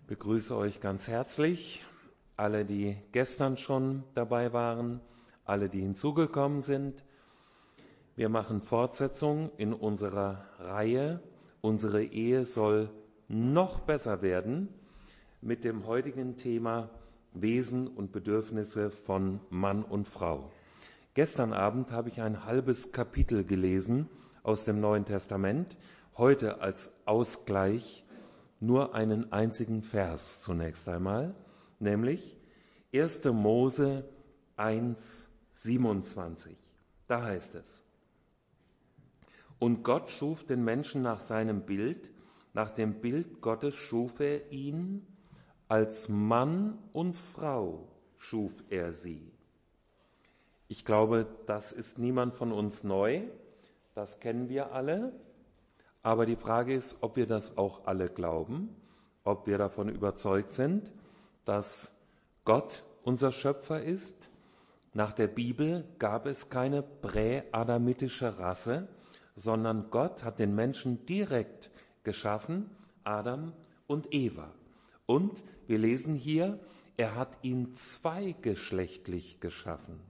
begrüße euch ganz herzlich, alle, die gestern schon dabei waren, alle, die hinzugekommen sind. Wir machen Fortsetzung in unserer Reihe. Unsere Ehe soll noch besser werden mit dem heutigen Thema Wesen und Bedürfnisse von Mann und Frau. Gestern Abend habe ich ein halbes Kapitel gelesen aus dem Neuen Testament, heute als Ausgleich nur einen einzigen Vers zunächst einmal, nämlich 1. Mose 1, 27. Da heißt es: Und Gott schuf den Menschen nach seinem Bild, nach dem Bild Gottes schuf er ihn, als Mann und Frau schuf er sie. Ich glaube, das ist niemand von uns neu, das kennen wir alle. Aber die Frage ist, ob wir das auch alle glauben, ob wir davon überzeugt sind, dass Gott unser Schöpfer ist. Nach der Bibel gab es keine präadamitische Rasse, sondern Gott hat den Menschen direkt geschaffen, Adam und Eva. Und wir lesen hier, er hat ihn zweigeschlechtlich geschaffen.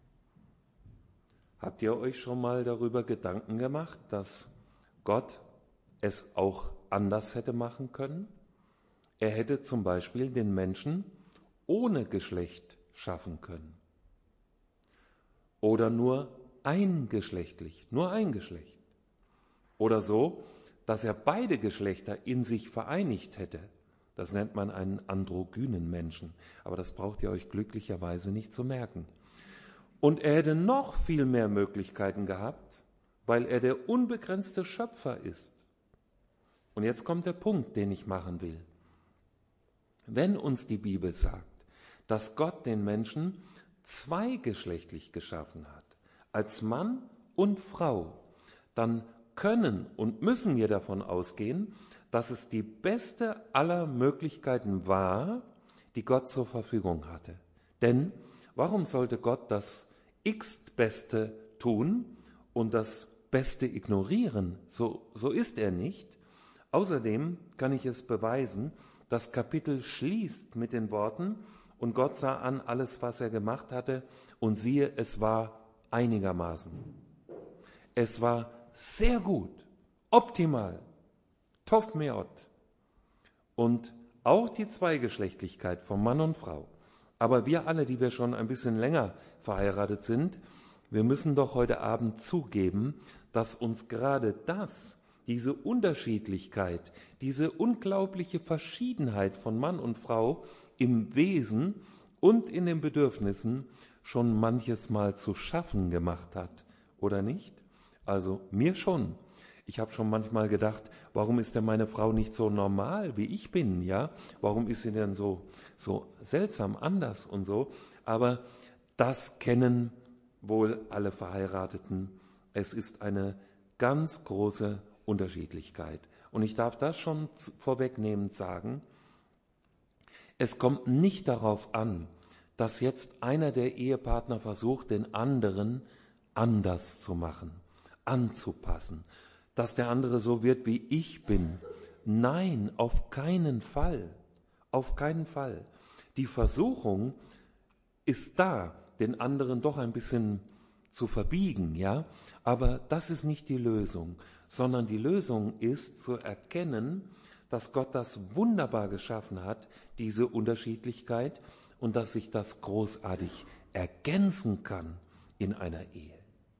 Habt ihr euch schon mal darüber Gedanken gemacht, dass Gott es auch anders hätte machen können? Er hätte zum Beispiel den Menschen ohne Geschlecht schaffen können. Oder nur eingeschlechtlich, nur ein Geschlecht. Oder so, dass er beide Geschlechter in sich vereinigt hätte. Das nennt man einen androgynen Menschen. Aber das braucht ihr euch glücklicherweise nicht zu merken. Und er hätte noch viel mehr Möglichkeiten gehabt, weil er der unbegrenzte Schöpfer ist. Und jetzt kommt der Punkt, den ich machen will. Wenn uns die Bibel sagt, dass Gott den Menschen zweigeschlechtlich geschaffen hat, als Mann und Frau, dann können und müssen wir davon ausgehen, dass es die beste aller Möglichkeiten war, die Gott zur Verfügung hatte. Denn warum sollte Gott das x-Beste tun und das Beste ignorieren? So ist er nicht. Außerdem kann ich es beweisen, das Kapitel schließt mit den Worten: Und Gott sah an alles, was er gemacht hatte, und siehe, es war einigermaßen. Es war sehr gut, optimal, tov meot. Und auch die Zweigeschlechtlichkeit von Mann und Frau. Aber wir alle, die wir schon ein bisschen länger verheiratet sind, wir müssen doch heute Abend zugeben, dass uns gerade diese Unterschiedlichkeit, diese unglaubliche Verschiedenheit von Mann und Frau im Wesen und in den Bedürfnissen schon manches Mal zu schaffen gemacht hat, oder nicht? Also mir schon. Ich habe schon manchmal gedacht, warum ist denn meine Frau nicht so normal, wie ich bin, ja? Warum ist sie denn so seltsam anders und so? Aber das kennen wohl alle Verheirateten. Es ist eine ganz große Unterschiedlichkeit. Und ich darf das schon vorwegnehmend sagen, es kommt nicht darauf an, dass jetzt einer der Ehepartner versucht, den anderen anders zu machen, anzupassen, dass der andere so wird, wie ich bin. Nein, auf keinen Fall. Auf keinen Fall. Die Versuchung ist da, den anderen doch ein bisschen zu verbiegen, ja? Aber das ist nicht die Lösung, sondern die Lösung ist zu erkennen, dass Gott das wunderbar geschaffen hat, diese Unterschiedlichkeit, und dass sich das großartig ergänzen kann in einer Ehe.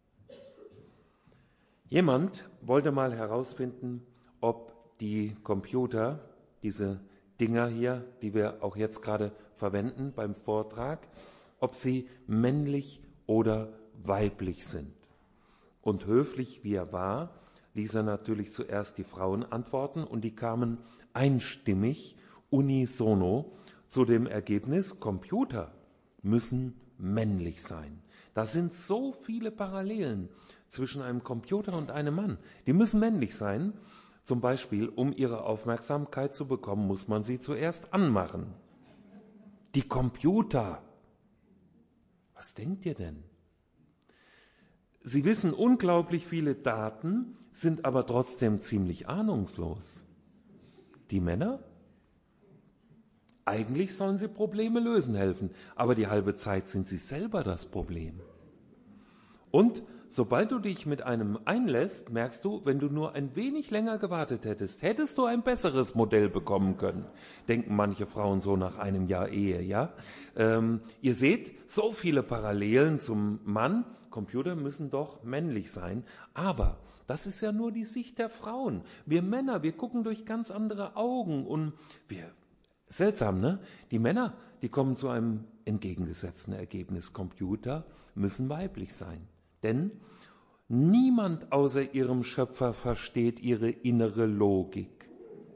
Jemand wollte mal herausfinden, ob die Computer, diese Dinger hier, die wir auch jetzt gerade verwenden beim Vortrag, ob sie männlich oder weiblich sind. Und höflich wie er war, ließ er natürlich zuerst die Frauen antworten, und die kamen einstimmig, unisono, zu dem Ergebnis: Computer müssen männlich sein. Da sind so viele Parallelen zwischen einem Computer und einem Mann. Die müssen männlich sein. Zum Beispiel, um ihre Aufmerksamkeit zu bekommen, muss man sie zuerst anmachen. Die Computer. Was denkt ihr denn? Sie wissen unglaublich viele Daten, sind aber trotzdem ziemlich ahnungslos. Die Männer? Eigentlich sollen sie Probleme lösen helfen, aber die halbe Zeit sind sie selber das Problem. Und sobald du dich mit einem einlässt, merkst du, wenn du nur ein wenig länger gewartet hättest, hättest du ein besseres Modell bekommen können. Denken manche Frauen so nach einem Jahr Ehe, ja? Ihr seht, so viele Parallelen zum Mann. Computer müssen doch männlich sein. Aber das ist ja nur die Sicht der Frauen. Wir Männer, wir gucken durch ganz andere Augen und seltsam, ne? Die Männer, die kommen zu einem entgegengesetzten Ergebnis. Computer müssen weiblich sein. Denn niemand außer ihrem Schöpfer versteht ihre innere Logik.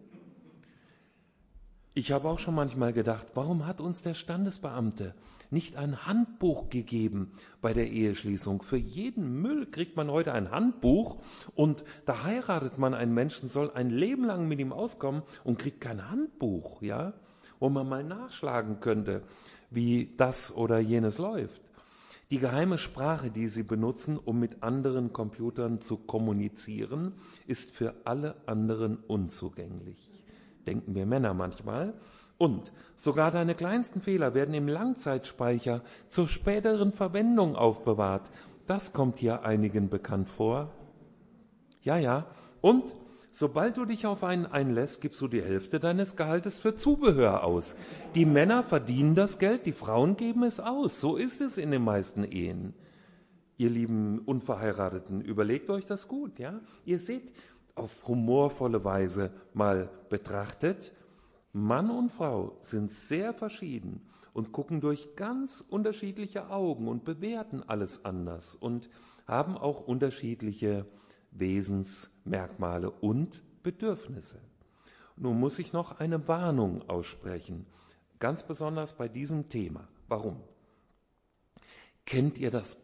Ich habe auch schon manchmal gedacht, warum hat uns der Standesbeamte nicht ein Handbuch gegeben bei der Eheschließung? Für jeden Müll kriegt man heute ein Handbuch und da heiratet man einen Menschen, soll ein Leben lang mit ihm auskommen und kriegt kein Handbuch, ja, wo man mal nachschlagen könnte, wie das oder jenes läuft. Die geheime Sprache, die sie benutzen, um mit anderen Computern zu kommunizieren, ist für alle anderen unzugänglich. Denken wir Männer manchmal. Und sogar deine kleinsten Fehler werden im Langzeitspeicher zur späteren Verwendung aufbewahrt. Das kommt hier einigen bekannt vor. Ja. Und sobald du dich auf einen einlässt, gibst du die Hälfte deines Gehaltes für Zubehör aus. Die Männer verdienen das Geld, die Frauen geben es aus. So ist es in den meisten Ehen. Ihr lieben Unverheirateten, überlegt euch das gut, ja? Ihr seht, auf humorvolle Weise mal betrachtet, Mann und Frau sind sehr verschieden und gucken durch ganz unterschiedliche Augen und bewerten alles anders und haben auch unterschiedliche Wesensmerkmale und Bedürfnisse. Nun muss ich noch eine Warnung aussprechen, ganz besonders bei diesem Thema. Warum? Kennt ihr das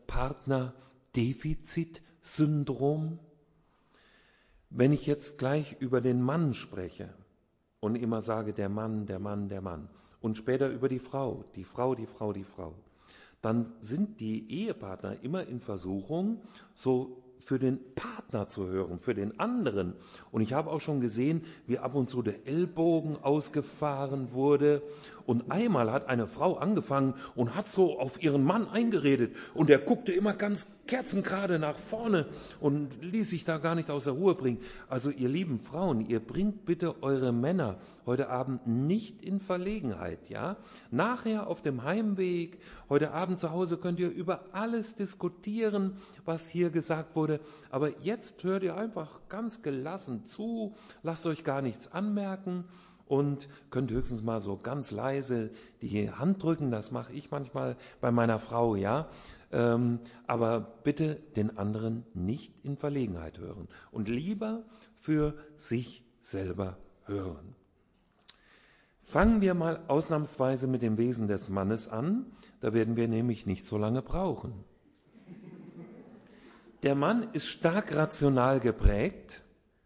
Partnerdefizitsyndrom? Wenn ich jetzt gleich über den Mann spreche und immer sage, der Mann und später über die Frau, dann sind die Ehepartner immer in Versuchung, so für den Partner zu hören, für den anderen. Und ich habe auch schon gesehen, wie ab und zu der Ellbogen ausgefahren wurde. Und einmal hat eine Frau angefangen und hat so auf ihren Mann eingeredet. Und er guckte immer ganz kerzengerade nach vorne und ließ sich da gar nicht aus der Ruhe bringen. Also ihr lieben Frauen, ihr bringt bitte eure Männer heute Abend nicht in Verlegenheit, ja? Nachher auf dem Heimweg, heute Abend zu Hause könnt ihr über alles diskutieren, was hier gesagt wurde. Aber jetzt hört ihr einfach ganz gelassen zu, lasst euch gar nichts anmerken und könnt höchstens mal so ganz leise die Hand drücken. Das mache ich manchmal bei meiner Frau, ja. Aber bitte den anderen nicht in Verlegenheit hören und lieber für sich selber hören. Fangen wir mal ausnahmsweise mit dem Wesen des Mannes an, da werden wir nämlich nicht so lange brauchen. Der Mann ist stark rational geprägt.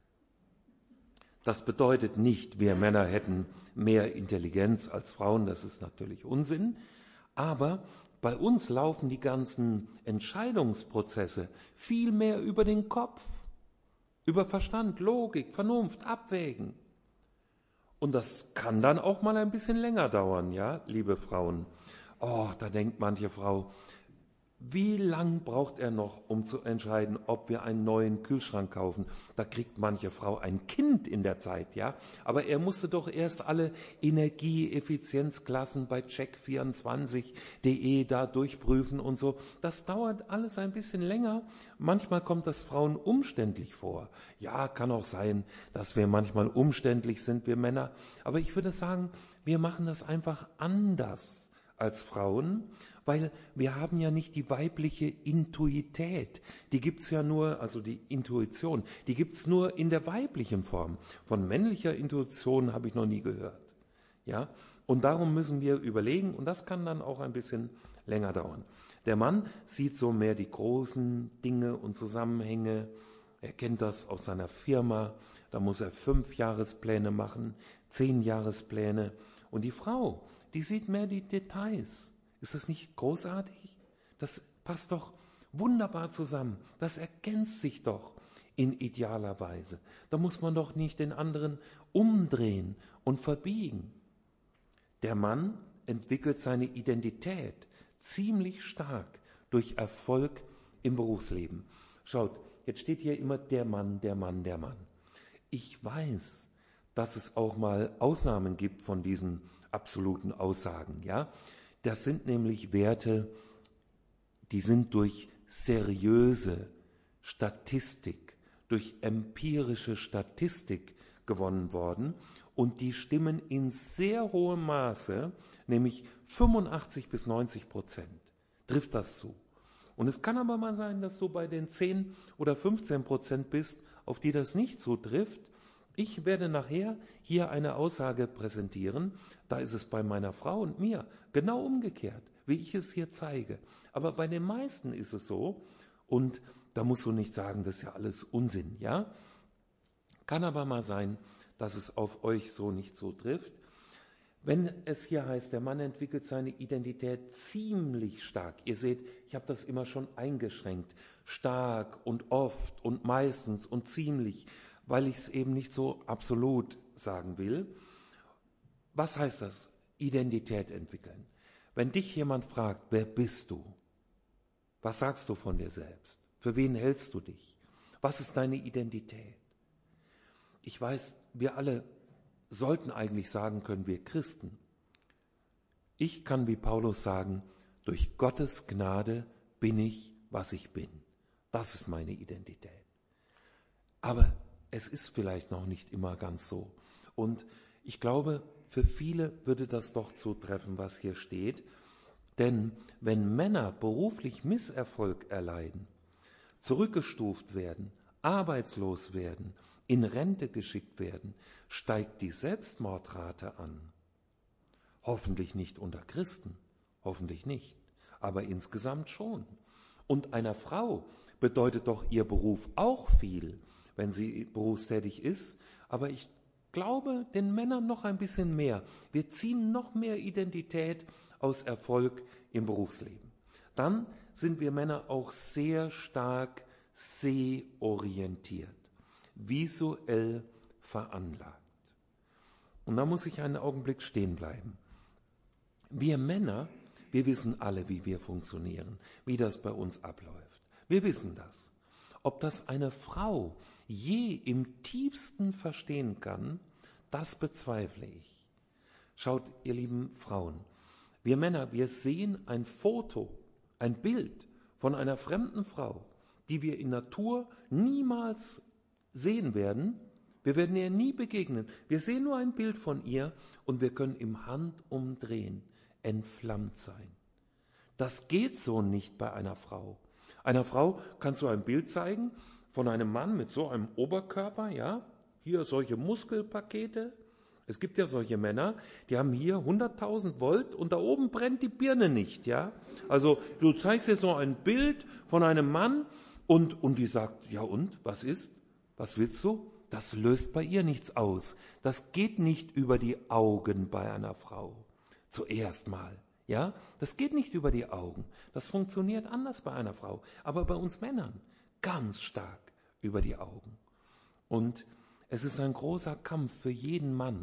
Das bedeutet nicht, wir Männer hätten mehr Intelligenz als Frauen, das ist natürlich Unsinn, aber bei uns laufen die ganzen Entscheidungsprozesse viel mehr über den Kopf, über Verstand, Logik, Vernunft, Abwägen. Und das kann dann auch mal ein bisschen länger dauern, ja, liebe Frauen. Oh, da denkt manche Frau, wie lang braucht er noch, um zu entscheiden, ob wir einen neuen Kühlschrank kaufen? Da kriegt manche Frau ein Kind in der Zeit, ja. Aber er musste doch erst alle Energieeffizienzklassen bei check24.de da durchprüfen und so. Das dauert alles ein bisschen länger. Manchmal kommt das Frauen umständlich vor. Ja, kann auch sein, dass wir manchmal umständlich sind, wir Männer. Aber ich würde sagen, wir machen das einfach anders als Frauen, weil wir haben ja nicht die weibliche Intuität. Die gibt's ja nur, also die Intuition, die gibt's nur in der weiblichen Form. Von männlicher Intuition habe ich noch nie gehört. Ja? Und darum müssen wir überlegen, und das kann dann auch ein bisschen länger dauern. Der Mann sieht so mehr die großen Dinge und Zusammenhänge. Er kennt das aus seiner Firma. Da muss er 5-Jahrespläne machen, 10-Jahrespläne. Und die Frau, die sieht mehr die Details. Ist das nicht großartig? Das passt doch wunderbar zusammen. Das ergänzt sich doch in idealer Weise. Da muss man doch nicht den anderen umdrehen und verbiegen. Der Mann entwickelt seine Identität ziemlich stark durch Erfolg im Berufsleben. Schaut, jetzt steht hier immer der Mann, der Mann, der Mann. Ich weiß, dass es auch mal Ausnahmen gibt von diesen absoluten Aussagen. Ja? Das sind nämlich Werte, die sind durch seriöse Statistik, durch empirische Statistik gewonnen worden und die stimmen in sehr hohem Maße, nämlich 85-90%, trifft das zu. Und es kann aber mal sein, dass du bei den 10 oder 15% bist, auf die das nicht zutrifft. Ich werde nachher hier eine Aussage präsentieren, da ist es bei meiner Frau und mir genau umgekehrt, wie ich es hier zeige. Aber bei den meisten ist es so und da musst du nicht sagen, das ist ja alles Unsinn, ja? Kann aber mal sein, dass es auf euch so nicht so trifft. Wenn es hier heißt, der Mann entwickelt seine Identität ziemlich stark. Ihr seht, ich habe das immer schon eingeschränkt. Stark und oft und meistens und ziemlich, weil ich es eben nicht so absolut sagen will. Was heißt das? Identität entwickeln. Wenn dich jemand fragt, wer bist du? Was sagst du von dir selbst? Für wen hältst du dich? Was ist deine Identität? Ich weiß, wir alle sollten eigentlich sagen können, wir Christen. Ich kann wie Paulus sagen, durch Gottes Gnade bin ich, was ich bin. Das ist meine Identität. Aber es ist vielleicht noch nicht immer ganz so. Und ich glaube, für viele würde das doch zutreffen, was hier steht. Denn wenn Männer beruflich Misserfolg erleiden, zurückgestuft werden, arbeitslos werden, in Rente geschickt werden, steigt die Selbstmordrate an. Hoffentlich nicht unter Christen, hoffentlich nicht, aber insgesamt schon. Und einer Frau bedeutet doch ihr Beruf auch viel, wenn sie berufstätig ist, aber ich glaube den Männern noch ein bisschen mehr. Wir ziehen noch mehr Identität aus Erfolg im Berufsleben. Dann sind wir Männer auch sehr stark sehorientiert, visuell veranlagt. Und da muss ich einen Augenblick stehen bleiben. Wir Männer, wir wissen alle, wie wir funktionieren, wie das bei uns abläuft. Wir wissen das. Ob das eine Frau je im tiefsten verstehen kann, das bezweifle ich. Schaut, ihr lieben Frauen, wir Männer, wir sehen ein Foto, ein Bild von einer fremden Frau, die wir in Natur niemals sehen werden. Wir werden ihr nie begegnen. Wir sehen nur ein Bild von ihr und wir können im Handumdrehen entflammt sein. Das geht so nicht bei einer Frau. Einer Frau kannst du ein Bild zeigen von einem Mann mit so einem Oberkörper, ja, hier solche Muskelpakete. Es gibt ja solche Männer, die haben hier 100.000 Volt und da oben brennt die Birne nicht, ja. Also du zeigst jetzt so ein Bild von einem Mann und die sagt, ja und, was ist? Was willst du? Das löst bei ihr nichts aus. Das geht nicht über die Augen bei einer Frau. Zuerst mal, ja. Das geht nicht über die Augen. Das funktioniert anders bei einer Frau. Aber bei uns Männern ganz stark über die Augen. Und es ist ein großer Kampf für jeden Mann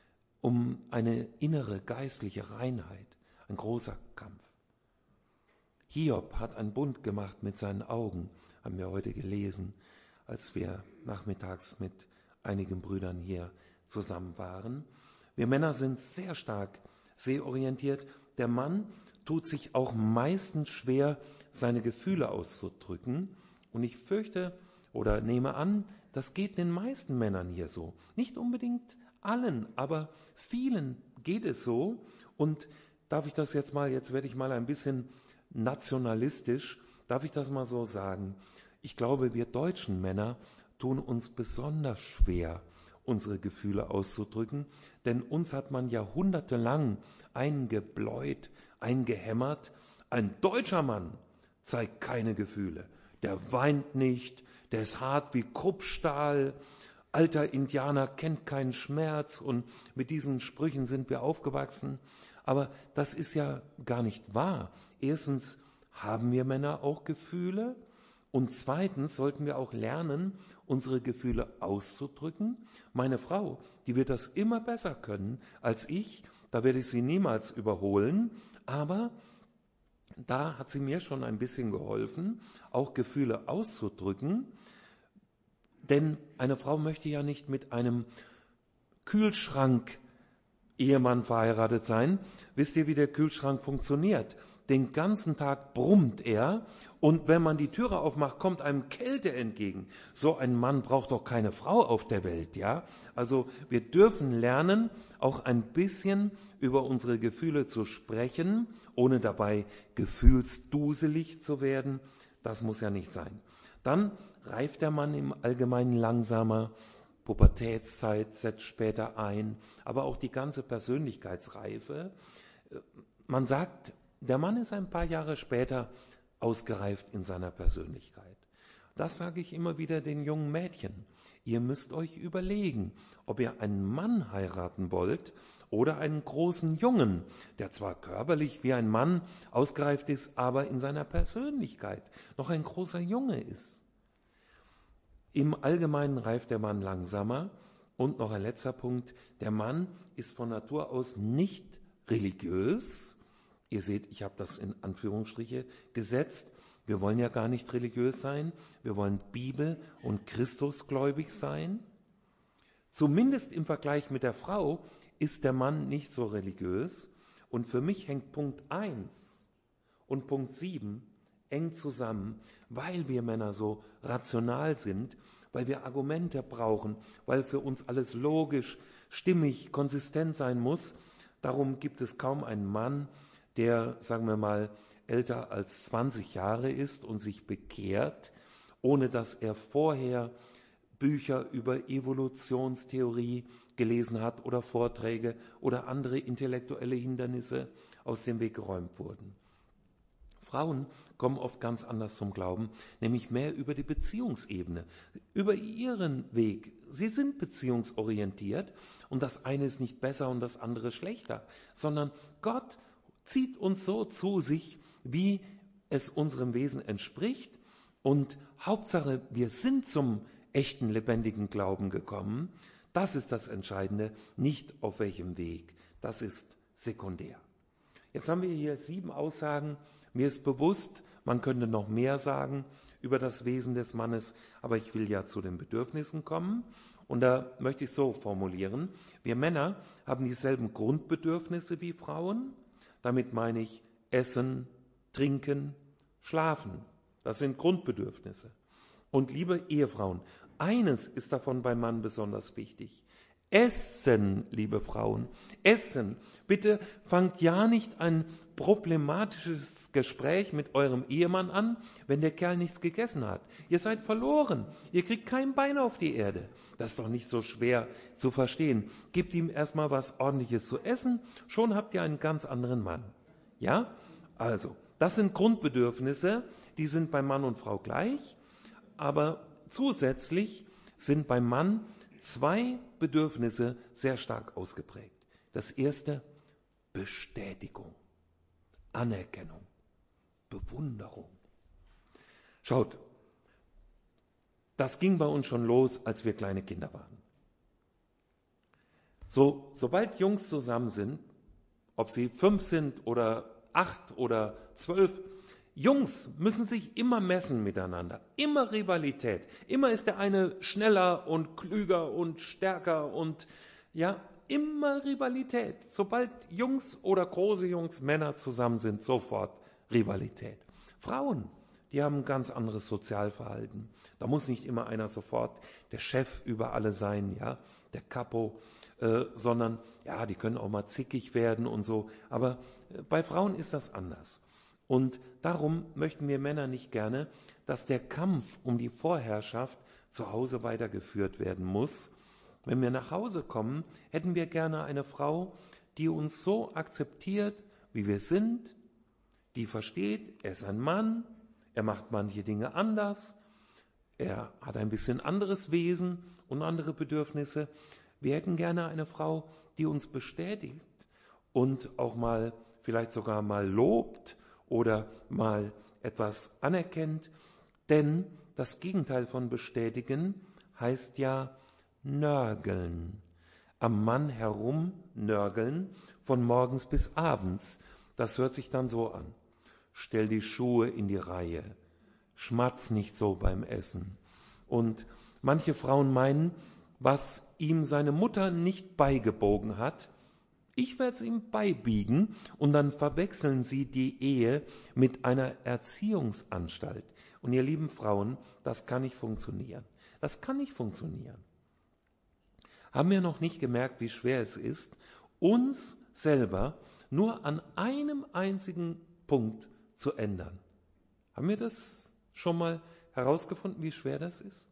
um eine innere geistliche Reinheit. Ein großer Kampf. Hiob hat einen Bund gemacht mit seinen Augen, haben wir heute gelesen, als wir nachmittags mit einigen Brüdern hier zusammen waren. Wir Männer sind sehr stark sehorientiert. Der Mann tut sich auch meistens schwer, seine Gefühle auszudrücken. Und ich fürchte oder nehme an, das geht den meisten Männern hier so. Nicht unbedingt allen, aber vielen geht es so. Und darf ich das jetzt werde ich mal ein bisschen nationalistisch, darf ich das mal so sagen? Ich glaube, wir deutschen Männer tun uns besonders schwer, unsere Gefühle auszudrücken, denn uns hat man jahrhundertelang eingebläut, eingehämmert. Ein deutscher Mann zeigt keine Gefühle. Der weint nicht, der ist hart wie Kruppstahl. Alter Indianer kennt keinen Schmerz und mit diesen Sprüchen sind wir aufgewachsen. Aber das ist ja gar nicht wahr. Erstens haben wir Männer auch Gefühle und zweitens sollten wir auch lernen, unsere Gefühle auszudrücken. Meine Frau, die wird das immer besser können als ich, Da werde ich sie niemals überholen, aber da hat sie mir schon ein bisschen geholfen, auch Gefühle auszudrücken. Denn eine Frau möchte ja nicht mit einem Kühlschrank-Ehemann verheiratet sein. Wisst ihr, wie der Kühlschrank funktioniert? Den ganzen Tag brummt er und wenn man die Türe aufmacht, kommt einem Kälte entgegen. So ein Mann braucht doch keine Frau auf der Welt, ja? Also wir dürfen lernen, auch ein bisschen über unsere Gefühle zu sprechen, ohne dabei gefühlsduselig zu werden. Das muss ja nicht sein. Dann reift der Mann im Allgemeinen langsamer, Pubertätszeit setzt später ein, aber auch die ganze Persönlichkeitsreife. Man sagt, der Mann ist ein paar Jahre später ausgereift in seiner Persönlichkeit. Das sage ich immer wieder den jungen Mädchen. Ihr müsst euch überlegen, ob ihr einen Mann heiraten wollt oder einen großen Jungen, der zwar körperlich wie ein Mann ausgereift ist, aber in seiner Persönlichkeit noch ein großer Junge ist. Im Allgemeinen reift der Mann langsamer. Und noch ein letzter Punkt, der Mann ist von Natur aus nicht religiös. Ihr seht, ich habe das in Anführungsstriche gesetzt. Wir wollen ja gar nicht religiös sein. Wir wollen Bibel- und Christusgläubig sein. Zumindest im Vergleich mit der Frau ist der Mann nicht so religiös. Und für mich hängt Punkt 1 und Punkt 7 eng zusammen, weil wir Männer so rational sind, weil wir Argumente brauchen, weil für uns alles logisch, stimmig, konsistent sein muss. Darum gibt es kaum einen Mann, der, sagen wir mal, älter als 20 Jahre ist und sich bekehrt, ohne dass er vorher Bücher über Evolutionstheorie gelesen hat oder Vorträge oder andere intellektuelle Hindernisse aus dem Weg geräumt wurden. Frauen kommen oft ganz anders zum Glauben, nämlich mehr über die Beziehungsebene, über ihren Weg. Sie sind beziehungsorientiert und das eine ist nicht besser und das andere schlechter, sondern Gott zieht uns so zu sich, wie es unserem Wesen entspricht. Und Hauptsache, wir sind zum echten, lebendigen Glauben gekommen. Das ist das Entscheidende, nicht auf welchem Weg. Das ist sekundär. Jetzt haben wir hier 7 Aussagen. Mir ist bewusst, man könnte noch mehr sagen über das Wesen des Mannes, aber ich will ja zu den Bedürfnissen kommen. Und da möchte ich so formulieren, wir Männer haben dieselben Grundbedürfnisse wie Frauen. Damit meine ich Essen, Trinken, Schlafen. Das sind Grundbedürfnisse. Und liebe Ehefrauen, eines ist davon beim Mann besonders wichtig. Essen, liebe Frauen, Essen. Bitte fangt ja nicht ein problematisches Gespräch mit eurem Ehemann an, wenn der Kerl nichts gegessen hat. Ihr seid verloren. Ihr kriegt kein Bein auf die Erde. Das ist doch nicht so schwer zu verstehen. Gebt ihm erstmal was Ordentliches zu essen, schon habt ihr einen ganz anderen Mann. Ja? Also, das sind Grundbedürfnisse, die sind bei Mann und Frau gleich, aber zusätzlich sind beim Mann 2 Bedürfnisse sehr stark ausgeprägt. Das erste, Bestätigung, Anerkennung, Bewunderung. Schaut, das ging bei uns schon los, als wir kleine Kinder waren. Sobald Jungs zusammen sind, ob sie 5 sind oder 8 oder 12, Jungs müssen sich immer messen miteinander, immer Rivalität. Immer ist der eine schneller und klüger und stärker und ja, immer Rivalität. Sobald Jungs oder große Jungs, Männer zusammen sind, sofort Rivalität. Frauen, die haben ein ganz anderes Sozialverhalten. Da muss nicht immer einer sofort der Chef über alle sein, ja, der Capo, sondern ja, die können auch mal zickig werden und so. Aber bei Frauen ist das anders. Und darum möchten wir Männer nicht gerne, dass der Kampf um die Vorherrschaft zu Hause weitergeführt werden muss. Wenn wir nach Hause kommen, hätten wir gerne eine Frau, die uns so akzeptiert, wie wir sind, die versteht, er ist ein Mann, er macht manche Dinge anders, er hat ein bisschen anderes Wesen und andere Bedürfnisse. Wir hätten gerne eine Frau, die uns bestätigt und auch mal, vielleicht sogar mal lobt, oder mal etwas anerkennt, denn das Gegenteil von bestätigen heißt ja nörgeln. am Mann herumnörgeln von morgens bis abends. Das hört sich dann so an. Stell die Schuhe in die Reihe. Schmatz nicht so beim Essen. Und manche Frauen meinen, was ihm seine Mutter nicht beigebogen hat, ich werde es ihm beibiegen, und dann verwechseln sie die Ehe mit einer Erziehungsanstalt. Und ihr lieben Frauen, das kann nicht funktionieren. Das kann nicht funktionieren. Haben wir noch nicht gemerkt, wie schwer es ist, uns selber nur an einem einzigen Punkt zu ändern? Haben wir das schon mal herausgefunden, wie schwer das ist?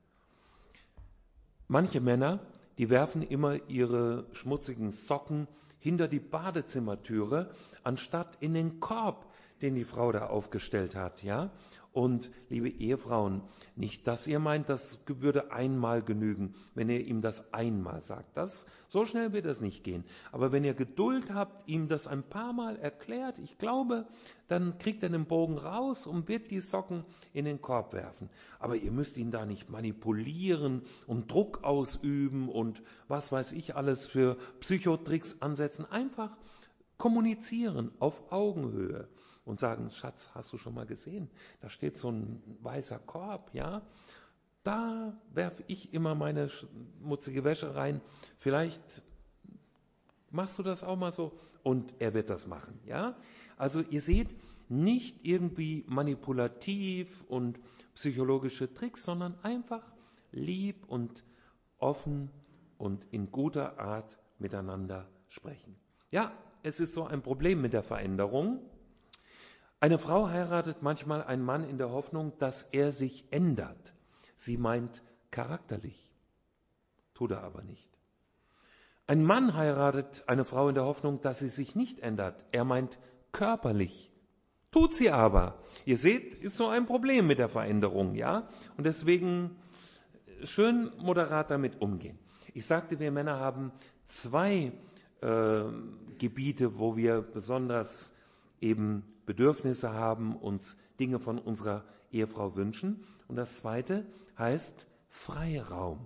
Manche Männer, die werfen immer ihre schmutzigen Socken hinter die Badezimmertüre, anstatt in den Korb, den die Frau da aufgestellt hat, ja? Und liebe Ehefrauen, nicht, dass ihr meint, das würde einmal genügen, wenn ihr ihm das einmal sagt. So schnell wird das nicht gehen. Aber wenn ihr Geduld habt, ihm das ein paar Mal erklärt, ich glaube, dann kriegt er den Bogen raus und wird die Socken in den Korb werfen. Aber ihr müsst ihn da nicht manipulieren und Druck ausüben und was weiß ich alles für Psychotricks ansetzen. Einfach kommunizieren auf Augenhöhe. Und sagen, Schatz, hast du schon mal gesehen? Da steht so ein weißer Korb, ja? Da werfe ich immer meine schmutzige Wäsche rein. Vielleicht machst du das auch mal so, und er wird das machen, ja? Also ihr seht, nicht irgendwie manipulativ und psychologische Tricks, sondern einfach lieb und offen und in guter Art miteinander sprechen. Ja, es ist so ein Problem mit der Veränderung. Eine Frau heiratet manchmal einen Mann in der Hoffnung, dass er sich ändert. Sie meint charakterlich, tut er aber nicht. Ein Mann heiratet eine Frau in der Hoffnung, dass sie sich nicht ändert. Er meint körperlich, tut sie aber. Ihr seht, ist so ein Problem mit der Veränderung, ja? Und deswegen schön moderat damit umgehen. Ich sagte, wir Männer haben zwei Gebiete, wo wir besonders eben Bedürfnisse haben, uns Dinge von unserer Ehefrau wünschen. Und das zweite heißt Freiraum.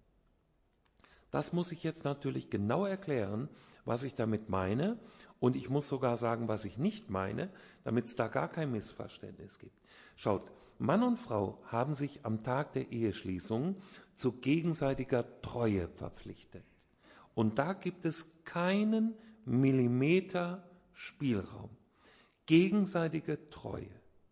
Das muss ich jetzt natürlich genau erklären, was ich damit meine. Und ich muss sogar sagen, was ich nicht meine, damit es da gar kein Missverständnis gibt. Schaut, Mann und Frau haben sich am Tag der Eheschließung zu gegenseitiger Treue verpflichtet. Und da gibt es keinen Millimeter Spielraum. Gegenseitige Treue.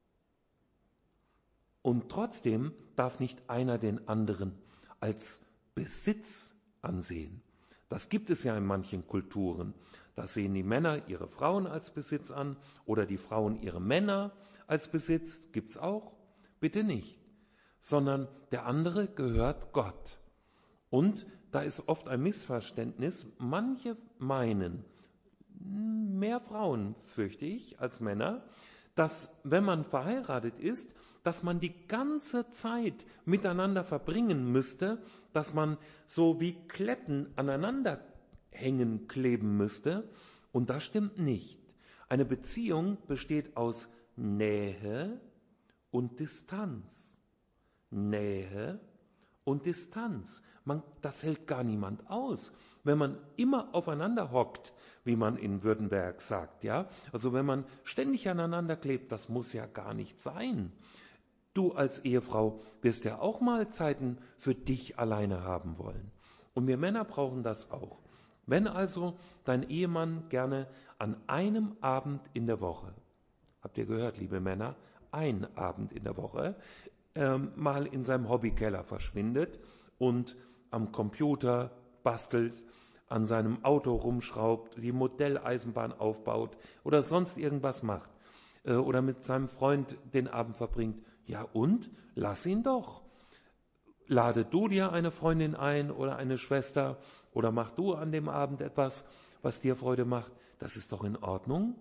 Und trotzdem darf nicht einer den anderen als Besitz ansehen. Das gibt es ja in manchen Kulturen. Da sehen die Männer ihre Frauen als Besitz an oder die Frauen ihre Männer als Besitz. Gibt's auch? Bitte nicht. Sondern der andere gehört Gott. Und da ist oft ein Missverständnis. Manche meinen, mehr Frauen, fürchte ich, als Männer, dass, wenn man verheiratet ist, dass man die ganze Zeit miteinander verbringen müsste, dass man so wie Kletten aneinander hängen, kleben müsste. Und das stimmt nicht. Eine Beziehung besteht aus Nähe und Distanz. Nähe und Distanz. Das hält gar niemand aus. Wenn man immer aufeinander hockt, wie man in Württemberg sagt, ja, also wenn man ständig aneinander klebt, das muss ja gar nicht sein. Du als Ehefrau wirst ja auch mal Zeiten für dich alleine haben wollen. Und wir Männer brauchen das auch. Wenn also dein Ehemann gerne an einem Abend in der Woche, habt ihr gehört, liebe Männer, ein Abend in der Woche, mal in seinem Hobbykeller verschwindet und am Computer bastelt, an seinem Auto rumschraubt, die Modelleisenbahn aufbaut oder sonst irgendwas macht oder mit seinem Freund den Abend verbringt, ja und? Lass ihn doch. Lade du dir eine Freundin ein oder eine Schwester oder mach du an dem Abend etwas, was dir Freude macht. Das ist doch in Ordnung.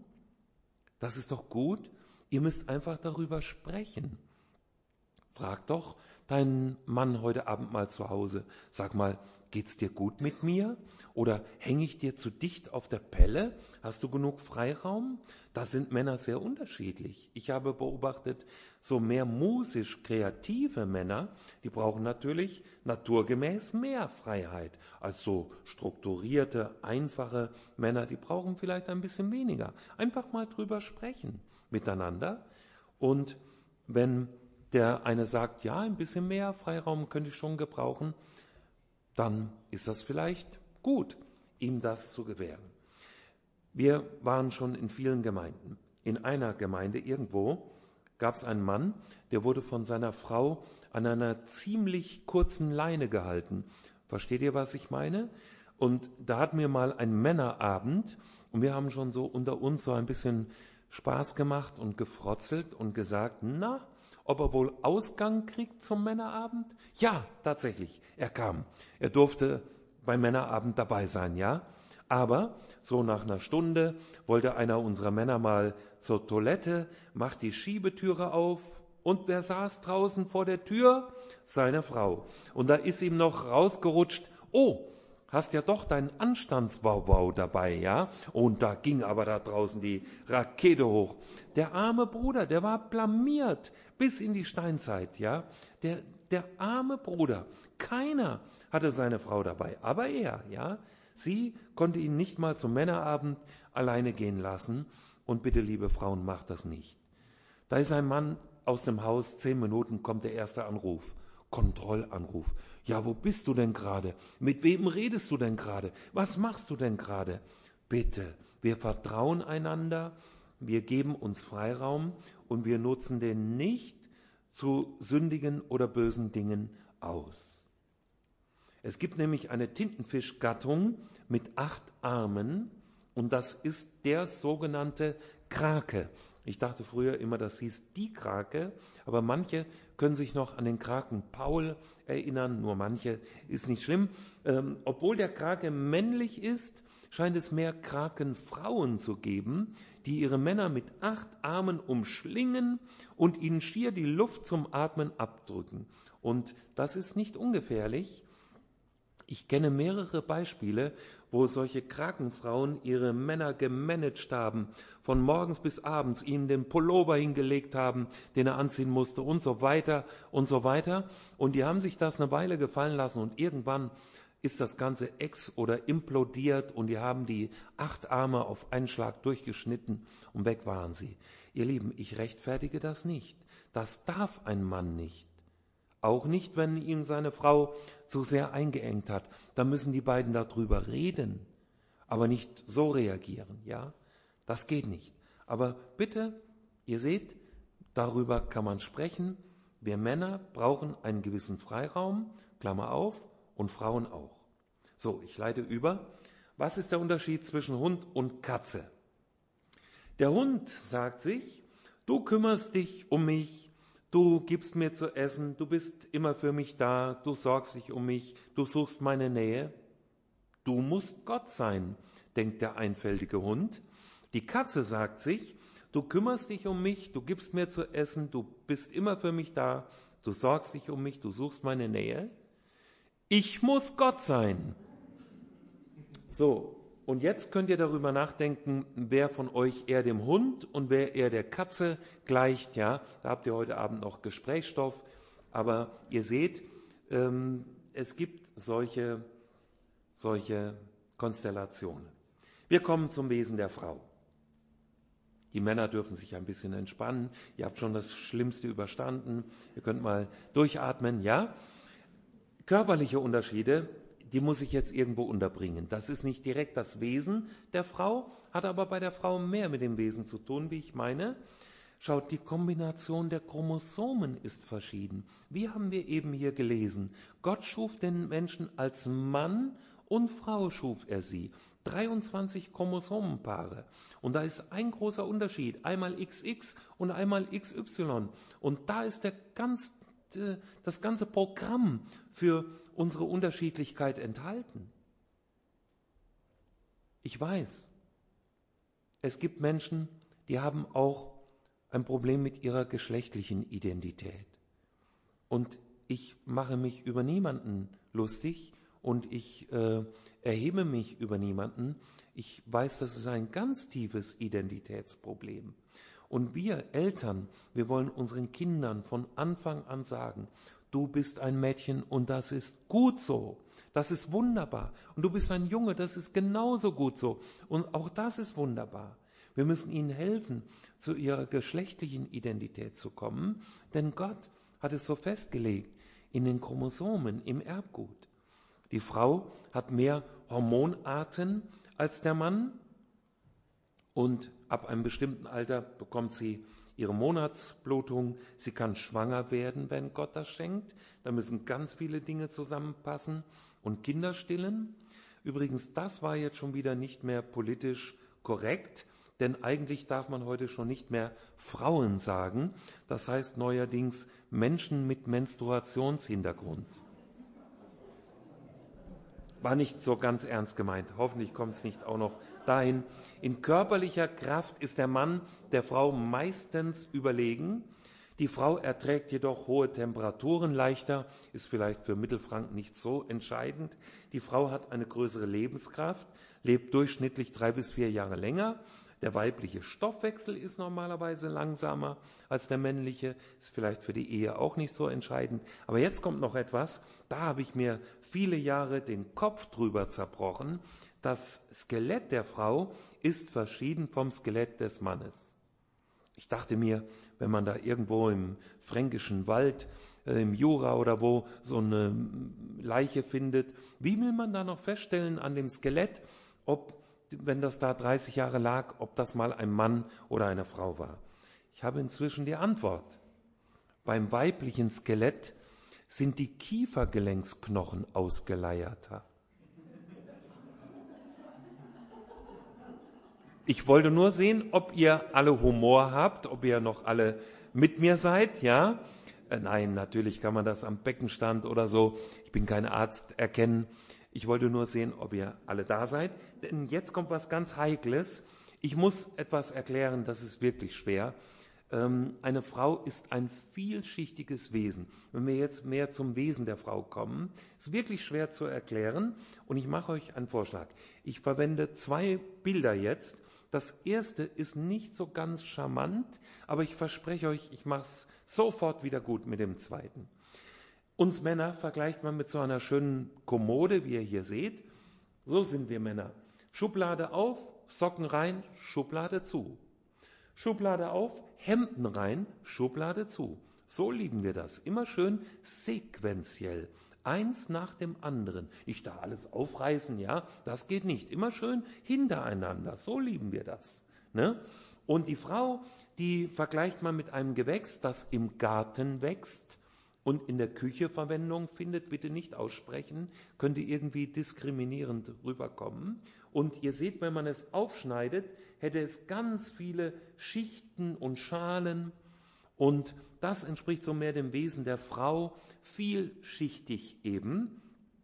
Das ist doch gut. Ihr müsst einfach darüber sprechen. Fragt doch deinen Mann heute Abend mal zu Hause. Sag mal, geht's dir gut mit mir? Oder hänge ich dir zu dicht auf der Pelle? Hast du genug Freiraum? Da sind Männer sehr unterschiedlich. Ich habe beobachtet, so mehr musisch kreative Männer, die brauchen natürlich naturgemäß mehr Freiheit als so strukturierte, einfache Männer, die brauchen vielleicht ein bisschen weniger. Einfach mal drüber sprechen miteinander. Und wenn der eine sagt, ja, ein bisschen mehr Freiraum könnte ich schon gebrauchen, dann ist das vielleicht gut, ihm das zu gewähren. Wir waren schon in vielen Gemeinden. In einer Gemeinde irgendwo gab es einen Mann, der wurde von seiner Frau an einer ziemlich kurzen Leine gehalten. Versteht ihr, was ich meine? Und da hatten wir mal einen Männerabend und wir haben schon so unter uns so ein bisschen Spaß gemacht und gefrotzelt und gesagt, na, ob er wohl Ausgang kriegt zum Männerabend? Ja, tatsächlich, er kam. Er durfte beim Männerabend dabei sein, ja. Aber so nach einer Stunde wollte einer unserer Männer mal zur Toilette, macht die Schiebetüre auf und wer saß draußen vor der Tür? Seine Frau. Und da ist ihm noch rausgerutscht, oh, hast ja doch deinen Anstandswauwau dabei, ja? Und da ging aber da draußen die Rakete hoch. Der arme Bruder, der war blamiert bis in die Steinzeit, ja? Der arme Bruder. Keiner hatte seine Frau dabei, aber er, ja? Sie konnte ihn nicht mal zum Männerabend alleine gehen lassen. Und bitte, liebe Frauen, macht das nicht. Da ist ein Mann aus dem Haus, 10 Minuten kommt der erste Anruf. Kontrollanruf. Ja, wo bist du denn gerade? Mit wem redest du denn gerade? Was machst du denn gerade? Bitte, wir vertrauen einander, wir geben uns Freiraum und wir nutzen den nicht zu sündigen oder bösen Dingen aus. Es gibt nämlich eine Tintenfischgattung mit 8 Armen und das ist der sogenannte Krake. Ich dachte früher immer, das hieß die Krake, aber manche können sich noch an den Kraken Paul erinnern, nur manche, ist nicht schlimm. Obwohl der Krake männlich ist, scheint es mehr Krakenfrauen zu geben, die ihre Männer mit 8 Armen umschlingen und ihnen schier die Luft zum Atmen abdrücken. Und das ist nicht ungefährlich. Ich kenne mehrere Beispiele, wo solche Krakenfrauen ihre Männer gemanagt haben, von morgens bis abends, ihnen den Pullover hingelegt haben, den er anziehen musste und so weiter und so weiter. Und die haben sich das eine Weile gefallen lassen und irgendwann ist das Ganze oder implodiert und die haben die 8 Arme auf einen Schlag durchgeschnitten und weg waren sie. Ihr Lieben, ich rechtfertige das nicht. Das darf ein Mann nicht. Auch nicht, wenn ihn seine Frau zu sehr eingeengt hat. Da müssen die beiden darüber reden, aber nicht so reagieren, ja? Das geht nicht. Aber bitte, ihr seht, darüber kann man sprechen. Wir Männer brauchen einen gewissen Freiraum, Klammer auf, und Frauen auch. So, ich leite über. Was ist der Unterschied zwischen Hund und Katze? Der Hund sagt sich, du kümmerst dich um mich, du gibst mir zu essen, du bist immer für mich da, du sorgst dich um mich, du suchst meine Nähe. Du musst Gott sein, denkt der einfältige Hund. Die Katze sagt sich, du kümmerst dich um mich, du gibst mir zu essen, du bist immer für mich da, du sorgst dich um mich, du suchst meine Nähe. Ich muss Gott sein. So, und jetzt könnt ihr darüber nachdenken, wer von euch eher dem Hund und wer eher der Katze gleicht. Ja, da habt ihr heute Abend noch Gesprächsstoff. Aber ihr seht, es gibt solche Konstellationen. Wir kommen zum Wesen der Frau. Die Männer dürfen sich ein bisschen entspannen. Ihr habt schon das Schlimmste überstanden. Ihr könnt mal durchatmen, ja? Körperliche Unterschiede, die muss ich jetzt irgendwo unterbringen. Das ist nicht direkt das Wesen der Frau, hat aber bei der Frau mehr mit dem Wesen zu tun, wie ich meine. Schaut, die Kombination der Chromosomen ist verschieden. Wie haben wir eben hier gelesen? Gott schuf den Menschen als Mann und Frau schuf er sie. 23 Chromosomenpaare. Und da ist ein großer Unterschied. Einmal XX und einmal XY. Und da ist das ganze Programm für unsere Unterschiedlichkeit enthalten. Ich weiß, es gibt Menschen, die haben auch ein Problem mit ihrer geschlechtlichen Identität. Und ich mache mich über niemanden lustig und ich erhebe mich über niemanden. Ich weiß, das ist ein ganz tiefes Identitätsproblem. Und wir Eltern, wir wollen unseren Kindern von Anfang an sagen, du bist ein Mädchen und das ist gut so. Das ist wunderbar. Und du bist ein Junge, das ist genauso gut so. Und auch das ist wunderbar. Wir müssen ihnen helfen, zu ihrer geschlechtlichen Identität zu kommen, denn Gott hat es so festgelegt in den Chromosomen, im Erbgut. Die Frau hat mehr Hormonarten als der Mann und ab einem bestimmten Alter bekommt sie ihre Monatsblutung. Sie kann schwanger werden, wenn Gott das schenkt. Da müssen ganz viele Dinge zusammenpassen und Kinder stillen. Übrigens, das war jetzt schon wieder nicht mehr politisch korrekt, denn eigentlich darf man heute schon nicht mehr Frauen sagen. Das heißt neuerdings Menschen mit Menstruationshintergrund. War nicht so ganz ernst gemeint. Hoffentlich kommt es nicht auch noch dahin. In körperlicher Kraft ist der Mann der Frau meistens überlegen. Die Frau erträgt jedoch hohe Temperaturen leichter, ist vielleicht für Mittelfranken nicht so entscheidend. Die Frau hat eine größere Lebenskraft, lebt durchschnittlich 3 bis 4 Jahre länger. Der weibliche Stoffwechsel ist normalerweise langsamer als der männliche, ist vielleicht für die Ehe auch nicht so entscheidend. Aber jetzt kommt noch etwas, da habe ich mir viele Jahre den Kopf drüber zerbrochen. Das Skelett der Frau ist verschieden vom Skelett des Mannes. Ich dachte mir, wenn man da irgendwo im fränkischen Wald, im Jura oder wo so eine Leiche findet, wie will man da noch feststellen an dem Skelett, ob, wenn das da 30 Jahre lag, ob das mal ein Mann oder eine Frau war? Ich habe inzwischen die Antwort. Beim weiblichen Skelett sind die Kiefergelenksknochen ausgeleierter. Ich wollte nur sehen, ob ihr alle Humor habt, ob ihr noch alle mit mir seid, ja? Nein, natürlich kann man das am Beckenstand oder so, ich bin kein Arzt, erkennen. Ich wollte nur sehen, ob ihr alle da seid. Denn jetzt kommt was ganz Heikles. Ich muss etwas erklären, das ist wirklich schwer. Eine Frau ist ein vielschichtiges Wesen. Wenn wir jetzt mehr zum Wesen der Frau kommen, ist wirklich schwer zu erklären. Und ich mache euch einen Vorschlag. Ich verwende 2 Bilder jetzt. Das erste ist nicht so ganz charmant, aber ich verspreche euch, ich mache es sofort wieder gut mit dem zweiten. Uns Männer vergleicht man mit so einer schönen Kommode, wie ihr hier seht. So sind wir Männer. Schublade auf, Socken rein, Schublade zu. Schublade auf, Hemden rein, Schublade zu. So lieben wir das. Immer schön sequenziell. Eins nach dem anderen. Nicht da alles aufreißen, ja, das geht nicht. Immer schön hintereinander. So lieben wir das. Ne? Und die Frau, die vergleicht man mit einem Gewächs, das im Garten wächst und in der Küche Verwendung findet. Bitte nicht aussprechen, könnte irgendwie diskriminierend rüberkommen. Und ihr seht, wenn man es aufschneidet, hätte es ganz viele Schichten und Schalen. Und das entspricht so mehr dem Wesen der Frau, vielschichtig eben.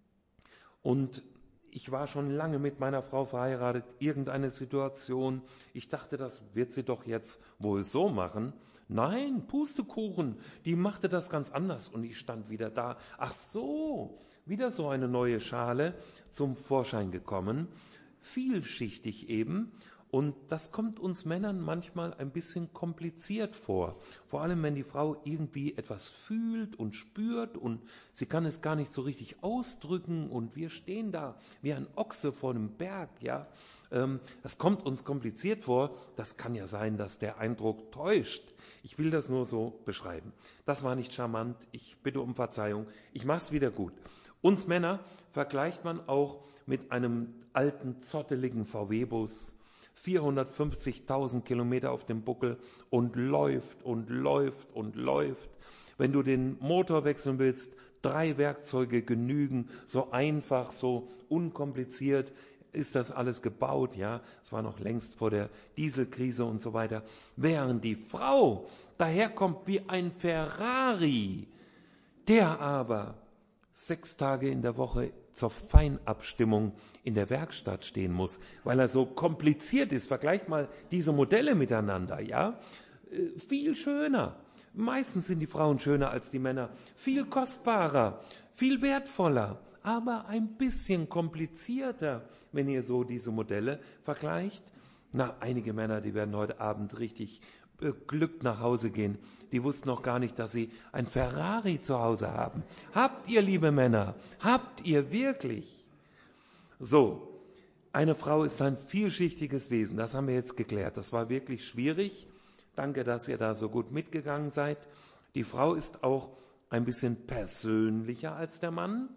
Und ich war schon lange mit meiner Frau verheiratet, irgendeine Situation. Ich dachte, das wird sie doch jetzt wohl so machen. Nein, Pustekuchen, die machte das ganz anders. Und ich stand wieder da. Ach so, wieder so eine neue Schale zum Vorschein gekommen. Vielschichtig eben. Und das kommt uns Männern manchmal ein bisschen kompliziert vor. Vor allem, wenn die Frau irgendwie etwas fühlt und spürt und sie kann es gar nicht so richtig ausdrücken und wir stehen da wie ein Ochse vor einem Berg, ja. Das kommt uns kompliziert vor. Das kann ja sein, dass der Eindruck täuscht. Ich will das nur so beschreiben. Das war nicht charmant. Ich bitte um Verzeihung. Ich mache es wieder gut. Uns Männer vergleicht man auch mit einem alten, zotteligen VW-Bus. 450.000 Kilometer auf dem Buckel und läuft und läuft und läuft. Wenn du den Motor wechseln willst, 3 Werkzeuge genügen, so einfach, so unkompliziert ist das alles gebaut, ja. Es war noch längst vor der Dieselkrise und so weiter. Während die Frau daherkommt wie ein Ferrari, der aber 6 Tage in der Woche zur Feinabstimmung in der Werkstatt stehen muss, weil er so kompliziert ist. Vergleicht mal diese Modelle miteinander, ja? Viel schöner. Meistens sind die Frauen schöner als die Männer, viel kostbarer, viel wertvoller, aber ein bisschen komplizierter, wenn ihr so diese Modelle vergleicht. Einige Männer, die werden heute Abend richtig beglückt nach Hause gehen. Die wussten noch gar nicht, dass sie ein Ferrari zu Hause haben. Habt ihr, liebe Männer? Habt ihr wirklich? So, eine Frau ist ein vielschichtiges Wesen. Das haben wir jetzt geklärt. Das war wirklich schwierig. Danke, dass ihr da so gut mitgegangen seid. Die Frau ist auch ein bisschen persönlicher als der Mann.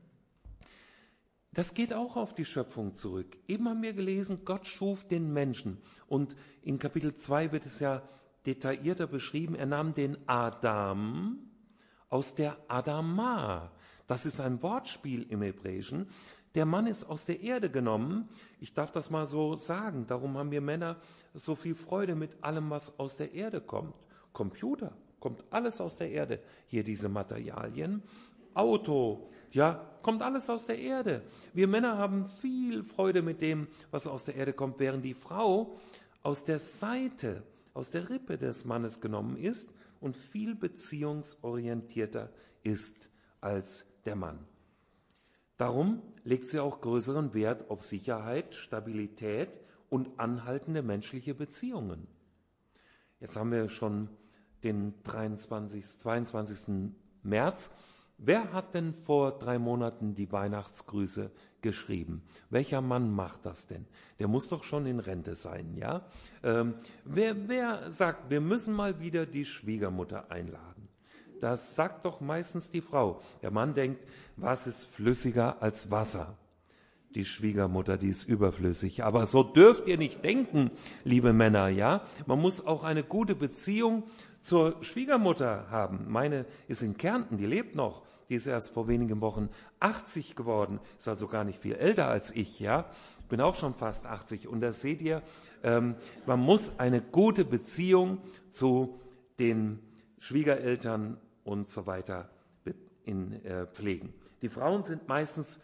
Das geht auch auf die Schöpfung zurück. Eben haben wir gelesen, Gott schuf den Menschen. Und in Kapitel 2 wird es ja detaillierter beschrieben. Er nahm den Adam aus der Adama. Das ist ein Wortspiel im Hebräischen. Der Mann ist aus der Erde genommen. Ich darf das mal so sagen. Darum haben wir Männer so viel Freude mit allem, was aus der Erde kommt. Computer, kommt alles aus der Erde. Hier diese Materialien. Auto, ja, kommt alles aus der Erde. Wir Männer haben viel Freude mit dem, was aus der Erde kommt, während die Frau aus der Seite, aus der Rippe des Mannes genommen ist und viel beziehungsorientierter ist als der Mann. Darum legt sie auch größeren Wert auf Sicherheit, Stabilität und anhaltende menschliche Beziehungen. Jetzt haben wir schon den 22. März. Wer hat denn vor 3 Monaten die Weihnachtsgrüße geschrieben? Welcher Mann macht das denn? Der muss doch schon in Rente sein, ja? Wer sagt, wir müssen mal wieder die Schwiegermutter einladen? Das sagt doch meistens die Frau. Der Mann denkt, was ist flüssiger als Wasser? Die Schwiegermutter, die ist überflüssig. Aber so dürft ihr nicht denken, liebe Männer, ja? Man muss auch eine gute Beziehung zur Schwiegermutter haben. Meine ist in Kärnten, die lebt noch. Die ist erst vor wenigen Wochen 80 geworden. Ist also gar nicht viel älter als ich, ja? Ich bin auch schon fast 80. Und das seht ihr, man muss eine gute Beziehung zu den Schwiegereltern und so weiter pflegen. Die Frauen sind meistens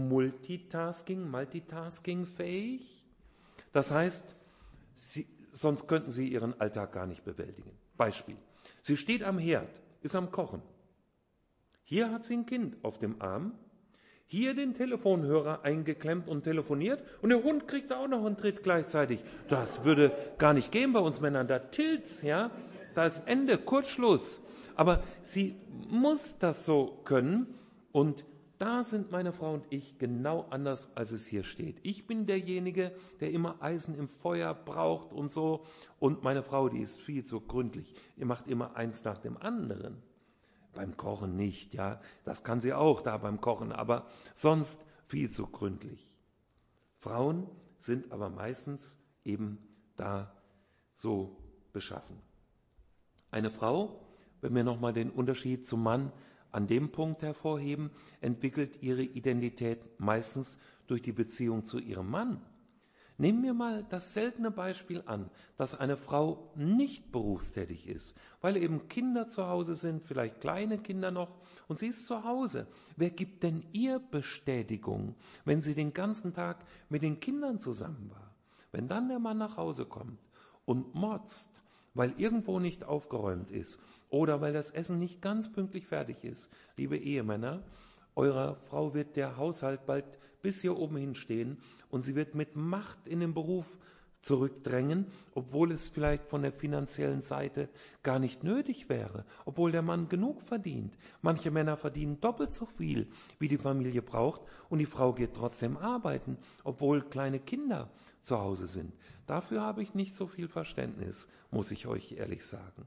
multitaskingfähig. Das heißt, sonst könnten sie ihren Alltag gar nicht bewältigen. Beispiel. Sie steht am Herd, ist am Kochen. Hier hat sie ein Kind auf dem Arm, hier den Telefonhörer eingeklemmt und telefoniert und der Hund kriegt auch noch einen Tritt gleichzeitig. Das würde gar nicht gehen bei uns Männern. Da tilt's, ja. Da ist Ende, Kurzschluss. Aber sie muss das so können und da sind meine Frau und ich genau anders, als es hier steht. Ich bin derjenige, der immer Eisen im Feuer braucht und so. Und meine Frau, die ist viel zu gründlich. Ihr macht immer eins nach dem anderen. Beim Kochen nicht, ja. Das kann sie auch da beim Kochen, aber sonst viel zu gründlich. Frauen sind aber meistens eben da so beschaffen. Eine Frau, wenn wir nochmal den Unterschied zum Mann an dem Punkt hervorheben, entwickelt ihre Identität meistens durch die Beziehung zu ihrem Mann. Nehmen wir mal das seltene Beispiel an, dass eine Frau nicht berufstätig ist, weil eben Kinder zu Hause sind, vielleicht kleine Kinder noch, und sie ist zu Hause. Wer gibt denn ihr Bestätigung, wenn sie den ganzen Tag mit den Kindern zusammen war? Wenn dann der Mann nach Hause kommt und motzt, weil irgendwo nicht aufgeräumt ist oder weil das Essen nicht ganz pünktlich fertig ist. Liebe Ehemänner, eurer Frau wird der Haushalt bald bis hier oben hinstehen und sie wird mit Macht in den Beruf zurückdrängen, obwohl es vielleicht von der finanziellen Seite gar nicht nötig wäre, obwohl der Mann genug verdient. Manche Männer verdienen doppelt so viel, wie die Familie braucht und die Frau geht trotzdem arbeiten, obwohl kleine Kinder zu Hause sind. Dafür habe ich nicht so viel Verständnis, muss ich euch ehrlich sagen.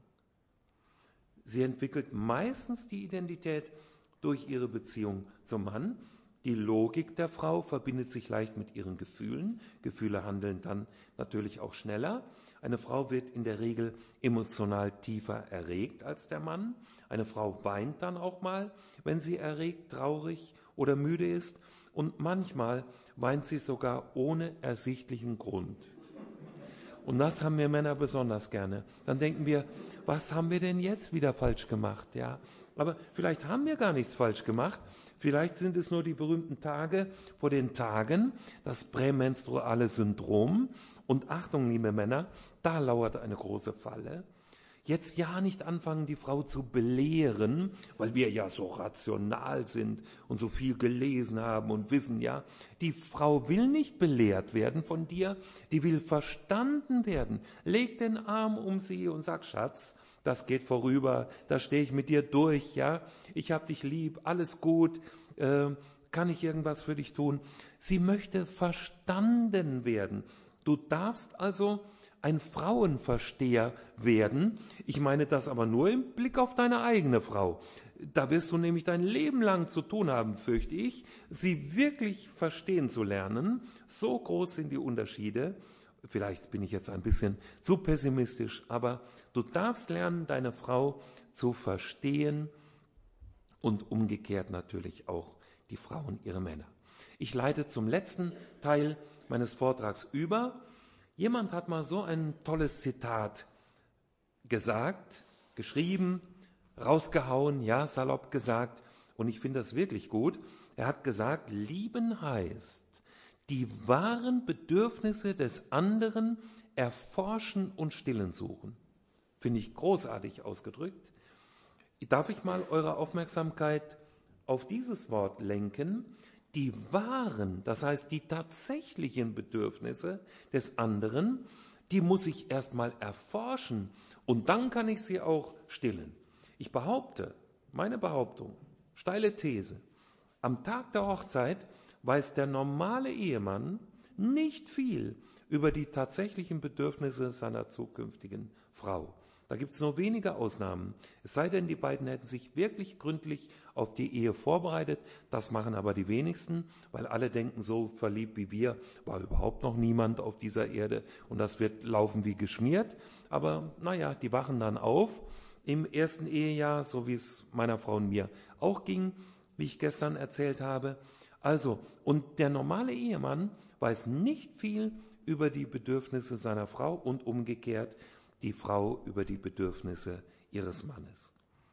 Sie entwickelt meistens die Identität durch ihre Beziehung zum Mann. Die Logik der Frau verbindet sich leicht mit ihren Gefühlen. Gefühle handeln dann natürlich auch schneller. Eine Frau wird in der Regel emotional tiefer erregt als der Mann. Eine Frau weint dann auch mal, wenn sie erregt, traurig oder müde ist. Und manchmal weint sie sogar ohne ersichtlichen Grund. Und das haben wir Männer besonders gerne. Dann denken wir, was haben wir denn jetzt wieder falsch gemacht? Ja, aber vielleicht haben wir gar nichts falsch gemacht. Vielleicht sind es nur die berühmten Tage vor den Tagen, das prämenstruale Syndrom. Und Achtung, liebe Männer, da lauert eine große Falle. Jetzt ja nicht anfangen, die Frau zu belehren, weil wir ja so rational sind und so viel gelesen haben und wissen, ja. Die Frau will nicht belehrt werden von dir, die will verstanden werden. Leg den Arm um sie und sag, Schatz, das geht vorüber, da stehe ich mit dir durch, ja. Ich hab dich lieb, alles gut, kann ich irgendwas für dich tun? Sie möchte verstanden werden. Du darfst also ein Frauenversteher werden. Ich meine das aber nur im Blick auf deine eigene Frau. Da wirst du nämlich dein Leben lang zu tun haben, fürchte ich, sie wirklich verstehen zu lernen. So groß sind die Unterschiede. Vielleicht bin ich jetzt ein bisschen zu pessimistisch, aber du darfst lernen, deine Frau zu verstehen und umgekehrt natürlich auch die Frauen ihre Männer. Ich leite zum letzten Teil meines Vortrags über. Jemand hat mal so ein tolles Zitat gesagt, geschrieben, rausgehauen, ja, salopp gesagt, und ich finde das wirklich gut. Er hat gesagt, lieben heißt, die wahren Bedürfnisse des anderen erforschen und stillen suchen. Finde ich großartig ausgedrückt. Darf ich mal eure Aufmerksamkeit auf dieses Wort lenken? Die wahren, das heißt die tatsächlichen Bedürfnisse des anderen, die muss ich erstmal erforschen und dann kann ich sie auch stillen. Ich behaupte, meine Behauptung, steile These, am Tag der Hochzeit weiß der normale Ehemann nicht viel über die tatsächlichen Bedürfnisse seiner zukünftigen Frau. Da gibt es nur wenige Ausnahmen. Es sei denn, die beiden hätten sich wirklich gründlich auf die Ehe vorbereitet. Das machen aber die wenigsten, weil alle denken, so verliebt wie wir war überhaupt noch niemand auf dieser Erde und das wird laufen wie geschmiert. Aber naja, die wachen dann auf im ersten Ehejahr, so wie es meiner Frau und mir auch ging, wie ich gestern erzählt habe. Also, und der normale Ehemann weiß nicht viel über die Bedürfnisse seiner Frau und umgekehrt die Frau über die Bedürfnisse ihres Mannes.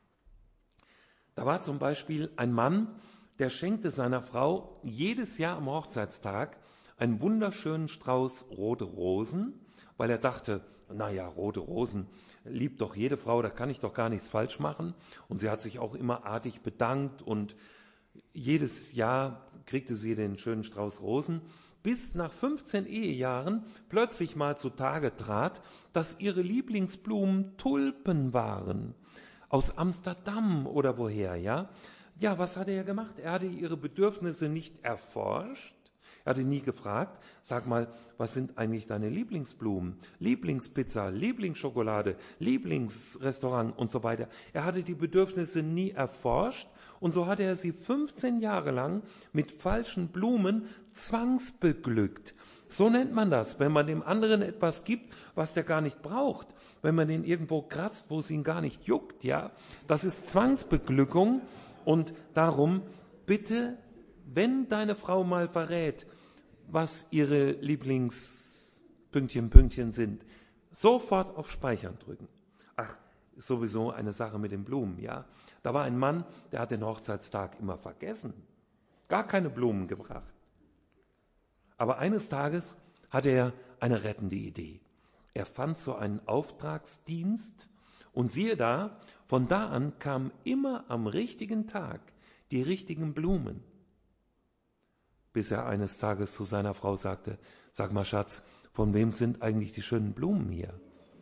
Da war zum Beispiel ein Mann, der schenkte seiner Frau jedes Jahr am Hochzeitstag einen wunderschönen Strauß rote Rosen, weil er dachte, naja, rote Rosen liebt doch jede Frau, da kann ich doch gar nichts falsch machen. Und sie hat sich auch immer artig bedankt und jedes Jahr kriegte sie den schönen Strauß Rosen, bis nach 15 Ehejahren plötzlich mal zutage trat, dass ihre Lieblingsblumen Tulpen waren. Aus Amsterdam oder woher, ja? Ja, was hatte er gemacht? Er hatte ihre Bedürfnisse nicht erforscht. Er hatte nie gefragt, sag mal, was sind eigentlich deine Lieblingsblumen, Lieblingspizza, Lieblingsschokolade, Lieblingsrestaurant und so weiter. Er hatte die Bedürfnisse nie erforscht und so hatte er sie 15 Jahre lang mit falschen Blumen zwangsbeglückt. So nennt man das, wenn man dem anderen etwas gibt, was der gar nicht braucht. Wenn man den irgendwo kratzt, wo es ihn gar nicht juckt, ja. Das ist Zwangsbeglückung und darum bitte, wenn deine Frau mal verrät, was ihre Lieblingspünktchen sind, sofort auf Speichern drücken. Ach, ist sowieso eine Sache mit den Blumen, ja. Da war ein Mann, der hat den Hochzeitstag immer vergessen. Gar keine Blumen gebracht. Aber eines Tages hatte er eine rettende Idee. Er fand so einen Auftragsdienst und siehe da, von da an kamen immer am richtigen Tag die richtigen Blumen. Bis er eines Tages zu seiner Frau sagte, sag mal Schatz, von wem sind eigentlich die schönen Blumen hier?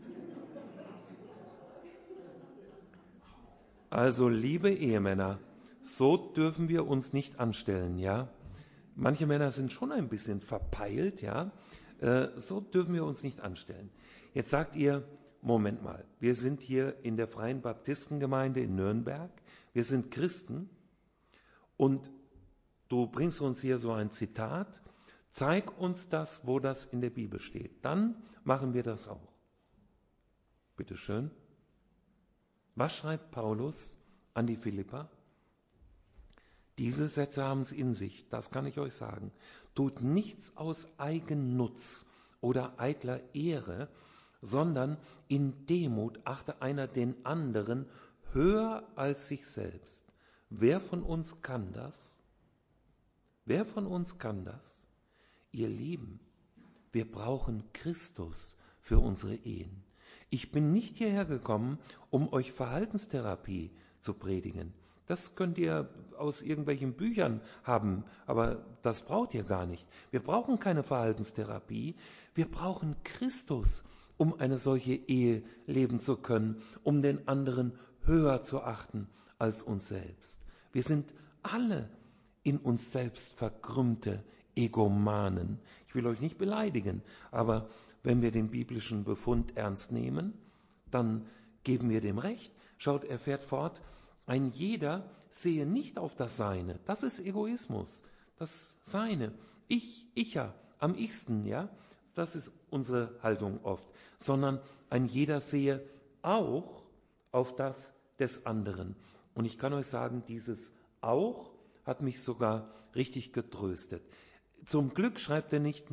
Also liebe Ehemänner, so dürfen wir uns nicht anstellen, ja? Manche Männer sind schon ein bisschen verpeilt, ja? So dürfen wir uns nicht anstellen. Jetzt sagt ihr, Moment mal, wir sind hier in der Freien Baptistengemeinde in Nürnberg, wir sind Christen und du bringst uns hier so ein Zitat, zeig uns das, wo das in der Bibel steht. Dann machen wir das auch. Bitte schön. Was schreibt Paulus an die Philipper? Diese Sätze haben es in sich, das kann ich euch sagen. Tut nichts aus Eigennutz oder eitler Ehre, sondern in Demut achte einer den anderen höher als sich selbst. Wer von uns kann das? Wer von uns kann das? Ihr Lieben, wir brauchen Christus für unsere Ehen. Ich bin nicht hierher gekommen, um euch Verhaltenstherapie zu predigen. Das könnt ihr aus irgendwelchen Büchern haben, aber das braucht ihr gar nicht. Wir brauchen keine Verhaltenstherapie, wir brauchen Christus, um eine solche Ehe leben zu können, um den anderen höher zu achten als uns selbst. Wir sind alle in uns selbst verkrümmte Egomanen. Ich will euch nicht beleidigen, aber wenn wir den biblischen Befund ernst nehmen, dann geben wir dem Recht. Schaut, er fährt fort, ein jeder sehe nicht auf das Seine. Das ist Egoismus. Das Seine. Icher, am ichsten, ja. Das ist unsere Haltung oft. Sondern ein jeder sehe auch auf das des anderen. Und ich kann euch sagen, dieses auch hat mich sogar richtig getröstet. Zum Glück schreibt er nicht,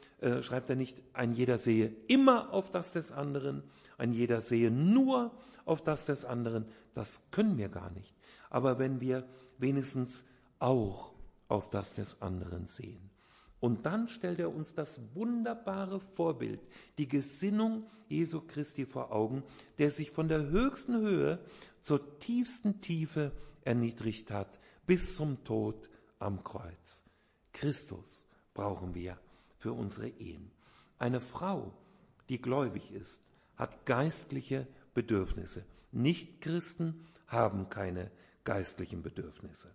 ein jeder sehe immer auf das des anderen, ein jeder sehe nur auf das des anderen. Das können wir gar nicht. Aber wenn wir wenigstens auch auf das des anderen sehen. Und dann stellt er uns das wunderbare Vorbild, die Gesinnung Jesu Christi vor Augen, der sich von der höchsten Höhe zur tiefsten Tiefe erniedrigt hat, bis zum Tod am Kreuz. Christus brauchen wir für unsere Ehen. Eine Frau, die gläubig ist, hat geistliche Bedürfnisse. Nichtchristen haben keine geistlichen Bedürfnisse.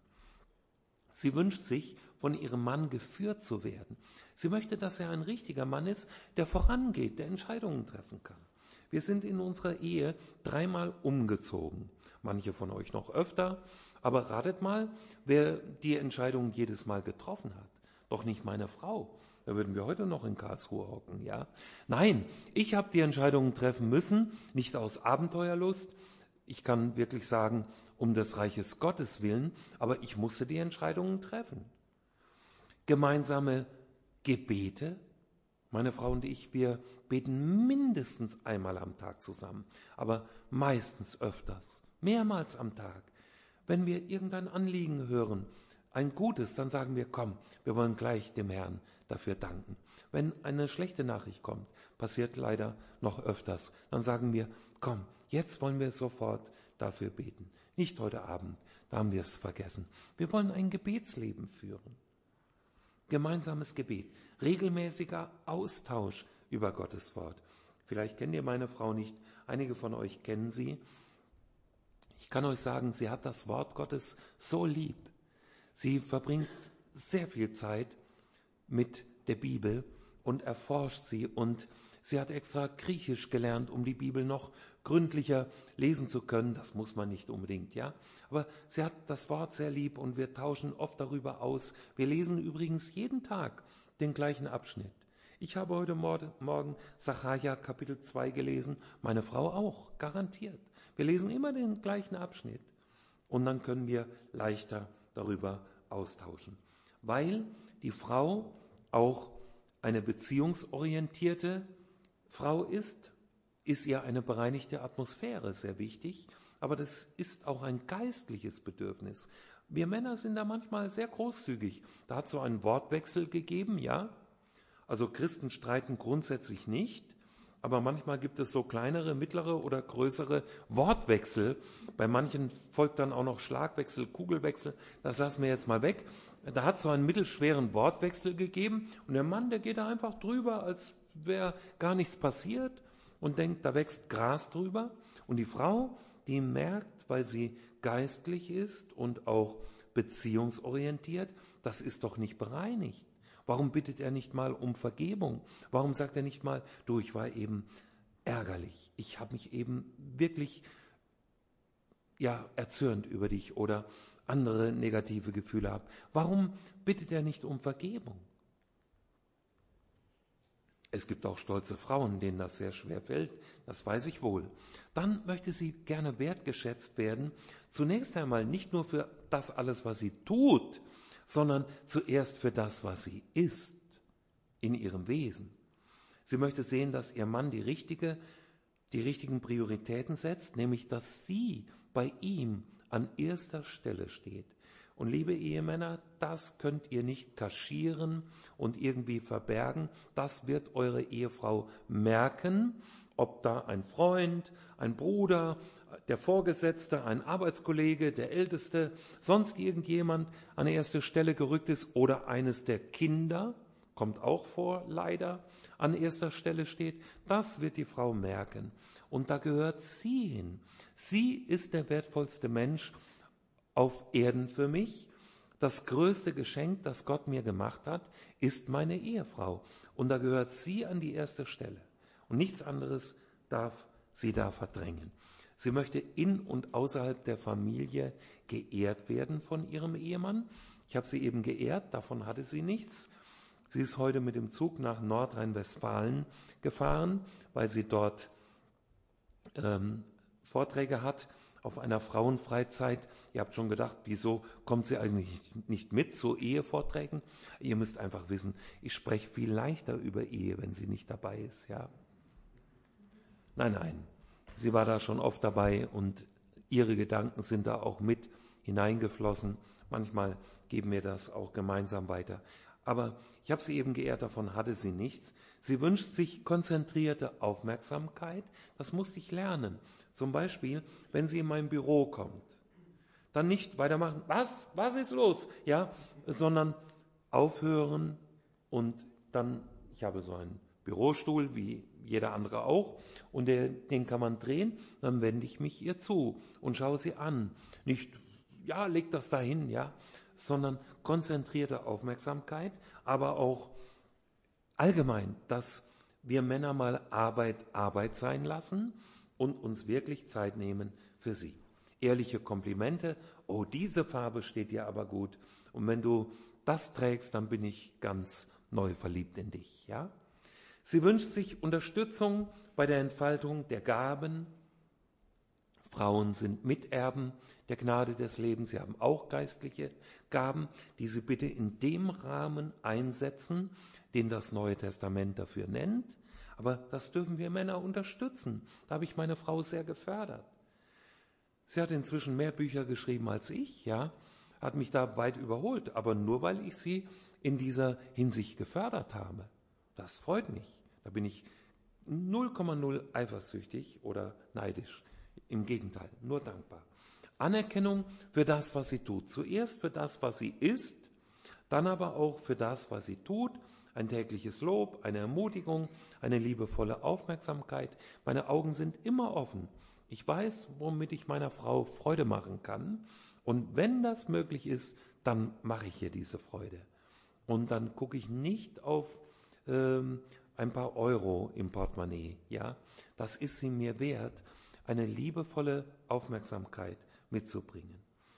Sie wünscht sich, von ihrem Mann geführt zu werden. Sie möchte, dass er ein richtiger Mann ist, der vorangeht, der Entscheidungen treffen kann. Wir sind in unserer Ehe 3-mal umgezogen. Manche von euch noch öfter. Aber ratet mal, wer die Entscheidung jedes Mal getroffen hat. Doch nicht meine Frau. Da würden wir heute noch in Karlsruhe hocken, ja? Nein, ich habe die Entscheidungen treffen müssen, nicht aus Abenteuerlust. Ich kann wirklich sagen, um des Reiches Gottes willen, aber ich musste die Entscheidungen treffen. Gemeinsame Gebete. Meine Frau und ich, wir beten mindestens einmal am Tag zusammen, aber meistens öfters, mehrmals am Tag. Wenn wir irgendein Anliegen hören, ein gutes, dann sagen wir, komm, wir wollen gleich dem Herrn dafür danken. Wenn eine schlechte Nachricht kommt, passiert leider noch öfters, dann sagen wir, komm, jetzt wollen wir sofort dafür beten. Nicht heute Abend, da haben wir es vergessen. Wir wollen ein Gebetsleben führen. Gemeinsames Gebet, regelmäßiger Austausch über Gottes Wort. Vielleicht kennt ihr meine Frau nicht, einige von euch kennen sie. Ich kann euch sagen, sie hat das Wort Gottes so lieb. Sie verbringt sehr viel Zeit mit der Bibel und erforscht sie. Und sie hat extra Griechisch gelernt, um die Bibel noch gründlicher lesen zu können. Das muss man nicht unbedingt, ja. Aber sie hat das Wort sehr lieb und wir tauschen oft darüber aus. Wir lesen übrigens jeden Tag den gleichen Abschnitt. Ich habe heute Morgen Sacharja Kapitel 2 gelesen, meine Frau auch, garantiert. Wir lesen immer den gleichen Abschnitt und dann können wir leichter darüber austauschen. Weil die Frau auch eine beziehungsorientierte Frau ist ihr eine bereinigte Atmosphäre sehr wichtig, aber das ist auch ein geistliches Bedürfnis. Wir Männer sind da manchmal sehr großzügig. Da hat es so einen Wortwechsel gegeben, ja. Also Christen streiten grundsätzlich nicht, aber manchmal gibt es so kleinere, mittlere oder größere Wortwechsel. Bei manchen folgt dann auch noch Schlagwechsel, Kugelwechsel. Das lassen wir jetzt mal weg. Da hat es so einen mittelschweren Wortwechsel gegeben und der Mann, der geht da einfach drüber, als wäre gar nichts passiert und denkt, da wächst Gras drüber. Und die Frau, die merkt, weil sie geistlich ist und auch beziehungsorientiert, das ist doch nicht bereinigt. Warum bittet er nicht mal um Vergebung? Warum sagt er nicht mal, du, ich war eben ärgerlich. Ich habe mich eben wirklich erzürnt über dich oder andere negative Gefühle habe. Warum bittet er nicht um Vergebung? Es gibt auch stolze Frauen, denen das sehr schwer fällt, das weiß ich wohl. Dann möchte sie gerne wertgeschätzt werden, zunächst einmal nicht nur für das alles, was sie tut, sondern zuerst für das, was sie ist, in ihrem Wesen. Sie möchte sehen, dass ihr Mann die richtigen Prioritäten setzt, nämlich dass sie bei ihm an erster Stelle steht. Und liebe Ehemänner, das könnt ihr nicht kaschieren und irgendwie verbergen. Das wird eure Ehefrau merken, ob da ein Freund, ein Bruder, der Vorgesetzte, ein Arbeitskollege, der Älteste, sonst irgendjemand an erste Stelle gerückt ist oder eines der Kinder, kommt auch vor, leider, an erster Stelle steht. Das wird die Frau merken. Und da gehört sie hin. Sie ist der wertvollste Mensch auf Erden für mich. Das größte Geschenk, das Gott mir gemacht hat, ist meine Ehefrau. Und da gehört sie an die erste Stelle. Und nichts anderes darf sie da verdrängen. Sie möchte in und außerhalb der Familie geehrt werden von ihrem Ehemann. Ich habe sie eben geehrt, davon hatte sie nichts. Sie ist heute mit dem Zug nach Nordrhein-Westfalen gefahren, weil sie dort Vorträge hat auf einer Frauenfreizeit. Ihr habt schon gedacht, wieso kommt sie eigentlich nicht mit zu Ehevorträgen? Ihr müsst einfach wissen, ich spreche viel leichter über Ehe, wenn sie nicht dabei ist. Ja? Nein, sie war da schon oft dabei und ihre Gedanken sind da auch mit hineingeflossen. Manchmal geben wir das auch gemeinsam weiter. Aber ich habe sie eben geehrt, davon hatte sie nichts. Sie wünscht sich konzentrierte Aufmerksamkeit. Das musste ich lernen. Zum Beispiel, wenn sie in mein Büro kommt. Dann nicht weitermachen, was ist los? Ja, sondern aufhören und dann, ich habe so einen Bürostuhl, wie jeder andere auch, und den kann man drehen, dann wende ich mich ihr zu und schaue sie an. Nicht, ja, leg das dahin, ja, sondern konzentrierte Aufmerksamkeit, aber auch allgemein, dass wir Männer mal Arbeit sein lassen und uns wirklich Zeit nehmen für sie. Ehrliche Komplimente, oh, diese Farbe steht dir aber gut. Und wenn du das trägst, dann bin ich ganz neu verliebt in dich, ja? Sie wünscht sich Unterstützung bei der Entfaltung der Gaben. Frauen sind Miterben der Gnade des Lebens. Sie haben auch geistliche Gaben, die sie bitte in dem Rahmen einsetzen, den das Neue Testament dafür nennt. Aber das dürfen wir Männer unterstützen. Da habe ich meine Frau sehr gefördert. Sie hat inzwischen mehr Bücher geschrieben als ich, ja, hat mich da weit überholt, aber nur weil ich sie in dieser Hinsicht gefördert habe. Das freut mich. Da bin ich 0,0 eifersüchtig oder neidisch. Im Gegenteil, nur dankbar. Anerkennung für das, was sie tut. Zuerst für das, was sie ist, dann aber auch für das, was sie tut. Ein tägliches Lob, eine Ermutigung, eine liebevolle Aufmerksamkeit. Meine Augen sind immer offen. Ich weiß, womit ich meiner Frau Freude machen kann. Und wenn das möglich ist, dann mache ich ihr diese Freude. Und dann gucke ich nicht auf ein paar Euro im Portemonnaie. Ja, das ist sie mir wert, eine liebevolle Aufmerksamkeit mitzubringen.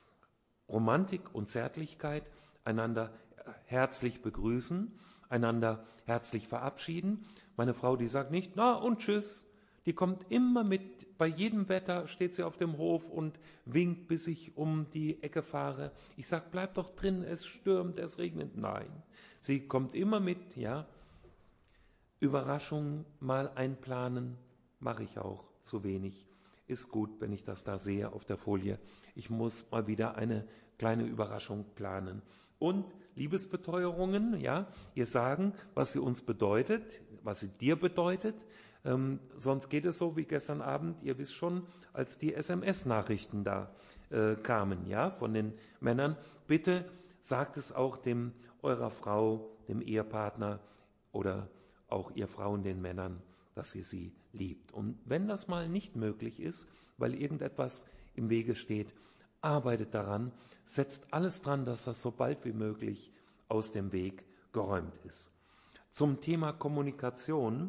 Romantik und Zärtlichkeit, einander herzlich begrüßen, einander herzlich verabschieden. Meine Frau, die sagt nicht, na und tschüss, die kommt immer mit, bei jedem Wetter steht sie auf dem Hof und winkt, bis ich um die Ecke fahre. Ich sage, bleib doch drin, es stürmt, es regnet. Nein, sie kommt immer mit, ja. Überraschungen mal einplanen, mache ich auch zu wenig. Ist gut, wenn ich das da sehe auf der Folie. Ich muss mal wieder eine kleine Überraschung planen. Und Liebesbeteuerungen, ja, ihr sagen, was sie uns bedeutet, was sie dir bedeutet. Sonst geht es so wie gestern Abend, ihr wisst schon, als die SMS-Nachrichten da kamen, ja, von den Männern. Bitte sagt es auch eurer Frau, dem Ehepartner oder auch ihr Frauen den Männern, dass ihr sie liebt. Und wenn das mal nicht möglich ist, weil irgendetwas im Wege steht, arbeitet daran, setzt alles dran, dass das so bald wie möglich aus dem Weg geräumt ist. Zum Thema Kommunikation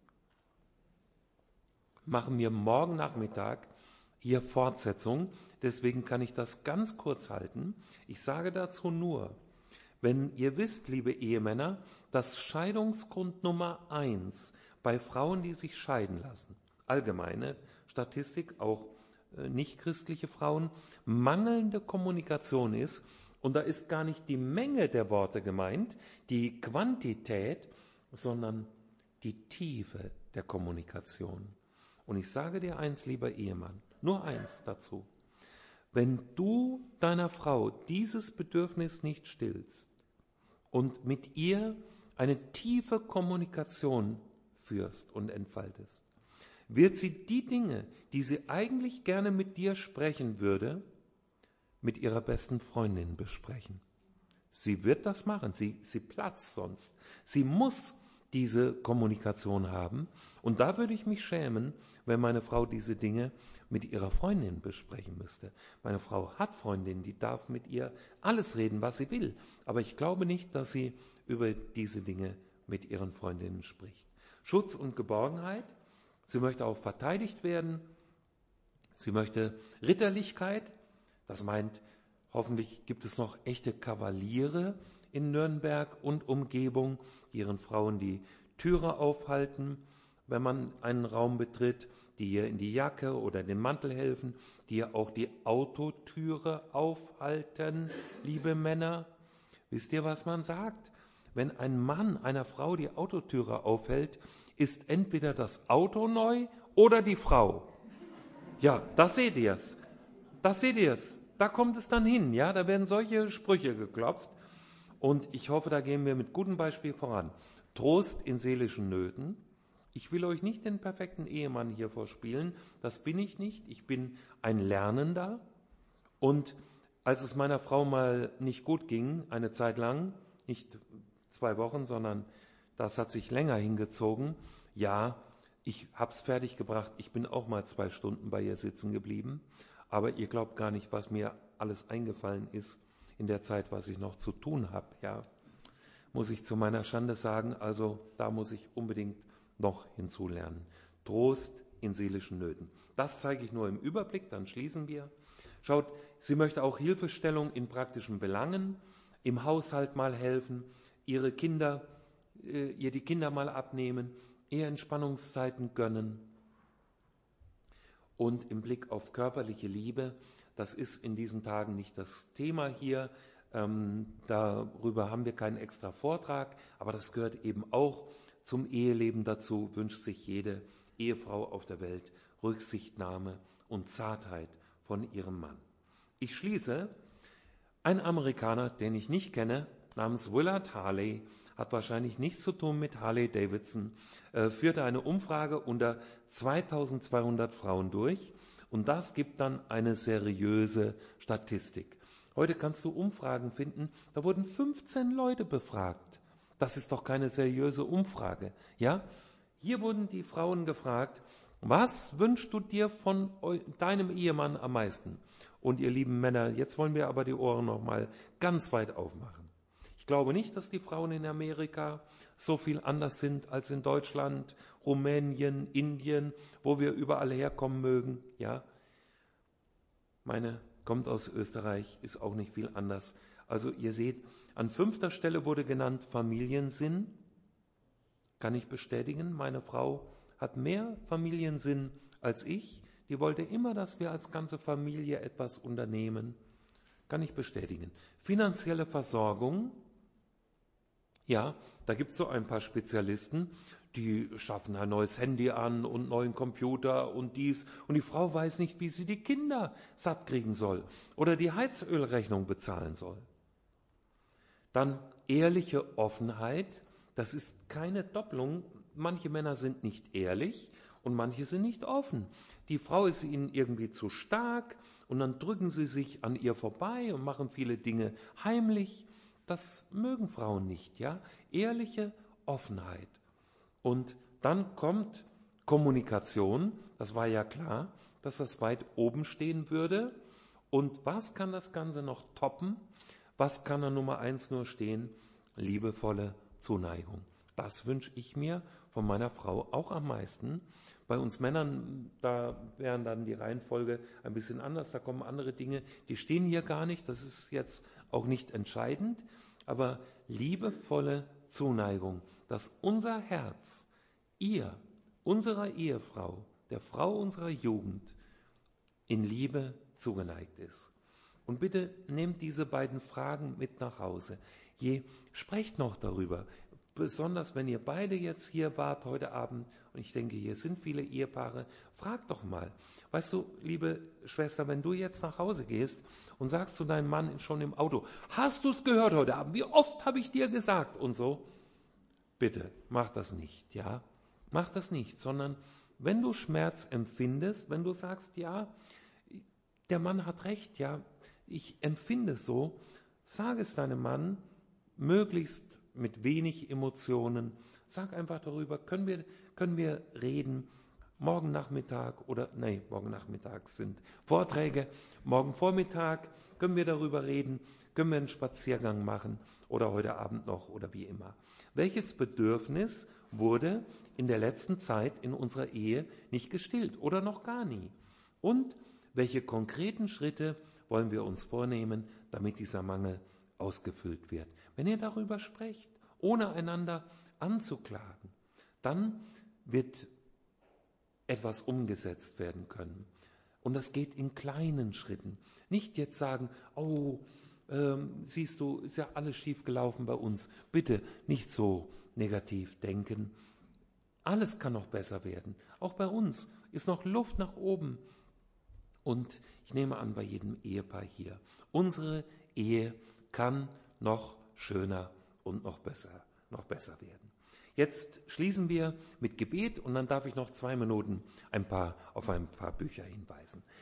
machen wir morgen Nachmittag hier Fortsetzung. Deswegen kann ich das ganz kurz halten. Ich sage dazu nur, wenn ihr wisst, liebe Ehemänner, dass Scheidungsgrund Nummer 1 bei Frauen, die sich scheiden lassen, allgemeine Statistik, auch nicht-christliche Frauen, mangelnde Kommunikation ist. Und da ist gar nicht die Menge der Worte gemeint, die Quantität, sondern die Tiefe der Kommunikation. Und ich sage dir eins, lieber Ehemann, nur eins dazu. wenn du deiner Frau dieses Bedürfnis nicht stillst und mit ihr eine tiefe Kommunikation führst und entfaltest, wird sie die Dinge, die sie eigentlich gerne mit dir sprechen würde, mit ihrer besten Freundin besprechen. Sie wird das machen, sie platzt sonst. Sie muss diese Kommunikation haben. Und da würde ich mich schämen, wenn meine Frau diese Dinge mit ihrer Freundin besprechen müsste. Meine Frau hat Freundinnen, die darf mit ihr alles reden, was sie will. Aber ich glaube nicht, dass sie über diese Dinge mit ihren Freundinnen spricht. Schutz und Geborgenheit. Sie möchte auch verteidigt werden. Sie möchte Ritterlichkeit. Das meint, hoffentlich gibt es noch echte Kavaliere in Nürnberg und Umgebung, die ihren Frauen die Türe aufhalten, wenn man einen Raum betritt, die ihr in die Jacke oder den Mantel helfen, die ihr auch die Autotüre aufhalten, liebe Männer. Wisst ihr, was man sagt? Wenn ein Mann einer Frau die Autotüre aufhält, ist entweder das Auto neu oder die Frau. Ja, das seht ihr's. Das seht ihr's. Da kommt es dann hin, ja, da werden solche Sprüche geklopft. Und ich hoffe, da gehen wir mit gutem Beispiel voran. Trost in seelischen Nöten. Ich will euch nicht den perfekten Ehemann hier vorspielen, das bin ich nicht. Ich bin ein Lernender. Und als es meiner Frau mal nicht gut ging, eine Zeit lang, nicht 2 Wochen, sondern das hat sich länger hingezogen, ja, ich habe es fertiggebracht, ich bin auch mal 2 Stunden bei ihr sitzen geblieben, aber ihr glaubt gar nicht, was mir alles eingefallen ist in der Zeit, was ich noch zu tun habe, ja, muss ich zu meiner Schande sagen, also da muss ich unbedingt noch hinzulernen. Trost in seelischen Nöten. Das zeige ich nur im Überblick, dann schließen wir. Schaut, sie möchte auch Hilfestellung in praktischen Belangen, im Haushalt mal helfen, ihr die Kinder mal abnehmen, ihr Entspannungszeiten gönnen. Und im Blick auf körperliche Liebe, das ist in diesen Tagen nicht das Thema hier, darüber haben wir keinen extra Vortrag, aber das gehört eben auch zum Eheleben dazu, wünscht sich jede Ehefrau auf der Welt Rücksichtnahme und Zartheit von ihrem Mann. Ich schließe, ein Amerikaner, den ich nicht kenne, namens Willard Harley, hat wahrscheinlich nichts zu tun mit Harley Davidson, führte eine Umfrage unter 2200 Frauen durch und das gibt dann eine seriöse Statistik. Heute kannst du Umfragen finden, da wurden 15 Leute befragt. Das ist doch keine seriöse Umfrage. Ja? Hier wurden die Frauen gefragt, was wünschst du dir von deinem Ehemann am meisten? Und ihr lieben Männer, jetzt wollen wir aber die Ohren noch mal ganz weit aufmachen. Ich glaube nicht, dass die Frauen in Amerika so viel anders sind als in Deutschland, Rumänien, Indien, wo wir überall herkommen mögen. Ja, meine kommt aus Österreich, ist auch nicht viel anders. Also ihr seht, an 5. Stelle wurde genannt Familiensinn. Kann ich bestätigen, meine Frau hat mehr Familiensinn als ich. Die wollte immer, dass wir als ganze Familie etwas unternehmen. Kann ich bestätigen. Finanzielle Versorgung. Ja, da gibt es so ein paar Spezialisten, die schaffen ein neues Handy an und neuen Computer und dies. Und die Frau weiß nicht, wie sie die Kinder satt kriegen soll oder die Heizölrechnung bezahlen soll. Dann ehrliche Offenheit. Das ist keine Doppelung. Manche Männer sind nicht ehrlich und manche sind nicht offen. Die Frau ist ihnen irgendwie zu stark und dann drücken sie sich an ihr vorbei und machen viele Dinge heimlich. Das mögen Frauen nicht, ja? Ehrliche Offenheit. Und dann kommt Kommunikation. Das war ja klar, dass das weit oben stehen würde. Und was kann das Ganze noch toppen? Was kann an Nummer 1 nur stehen? Liebevolle Zuneigung. Das wünsche ich mir von meiner Frau auch am meisten. Bei uns Männern, da wäre dann die Reihenfolge ein bisschen anders. Da kommen andere Dinge, die stehen hier gar nicht. Das ist jetzt auch nicht entscheidend. Aber liebevolle Zuneigung, dass unser Herz unserer Ehefrau, der Frau unserer Jugend, in Liebe zugeneigt ist. Und bitte nehmt diese beiden Fragen mit nach Hause. Sprecht noch darüber. besonders wenn ihr beide jetzt hier wart heute Abend, und ich denke, hier sind viele Ehepaare, fragt doch mal. Weißt du, liebe Schwester, wenn du jetzt nach Hause gehst und sagst zu deinem Mann schon im Auto, hast du es gehört heute Abend? Wie oft habe ich dir gesagt? Und so, bitte, mach das nicht, ja? Mach das nicht, sondern wenn du Schmerz empfindest, wenn du sagst, ja, der Mann hat recht, ja, ich empfinde es so, sag es deinem Mann, möglichst mit wenig Emotionen. Sag einfach darüber, können wir reden, morgen Nachmittag morgen Nachmittag sind Vorträge, morgen Vormittag können wir darüber reden, können wir einen Spaziergang machen oder heute Abend noch oder wie immer. Welches Bedürfnis wurde in der letzten Zeit in unserer Ehe nicht gestillt oder noch gar nie? Und welche konkreten Schritte wollen wir uns vornehmen, damit dieser Mangel ausgefüllt wird? Wenn ihr darüber sprecht, ohne einander anzuklagen, dann wird etwas umgesetzt werden können. Und das geht in kleinen Schritten. Nicht jetzt sagen, siehst du, ist ja alles schief gelaufen bei uns. Bitte nicht so negativ denken. Alles kann noch besser werden. Auch bei uns ist noch Luft nach oben. Und ich nehme an, bei jedem Ehepaar hier. Unsere Ehe kann noch schöner und noch besser werden. Jetzt schließen wir mit Gebet und dann darf ich noch 2 Minuten auf ein paar Bücher hinweisen.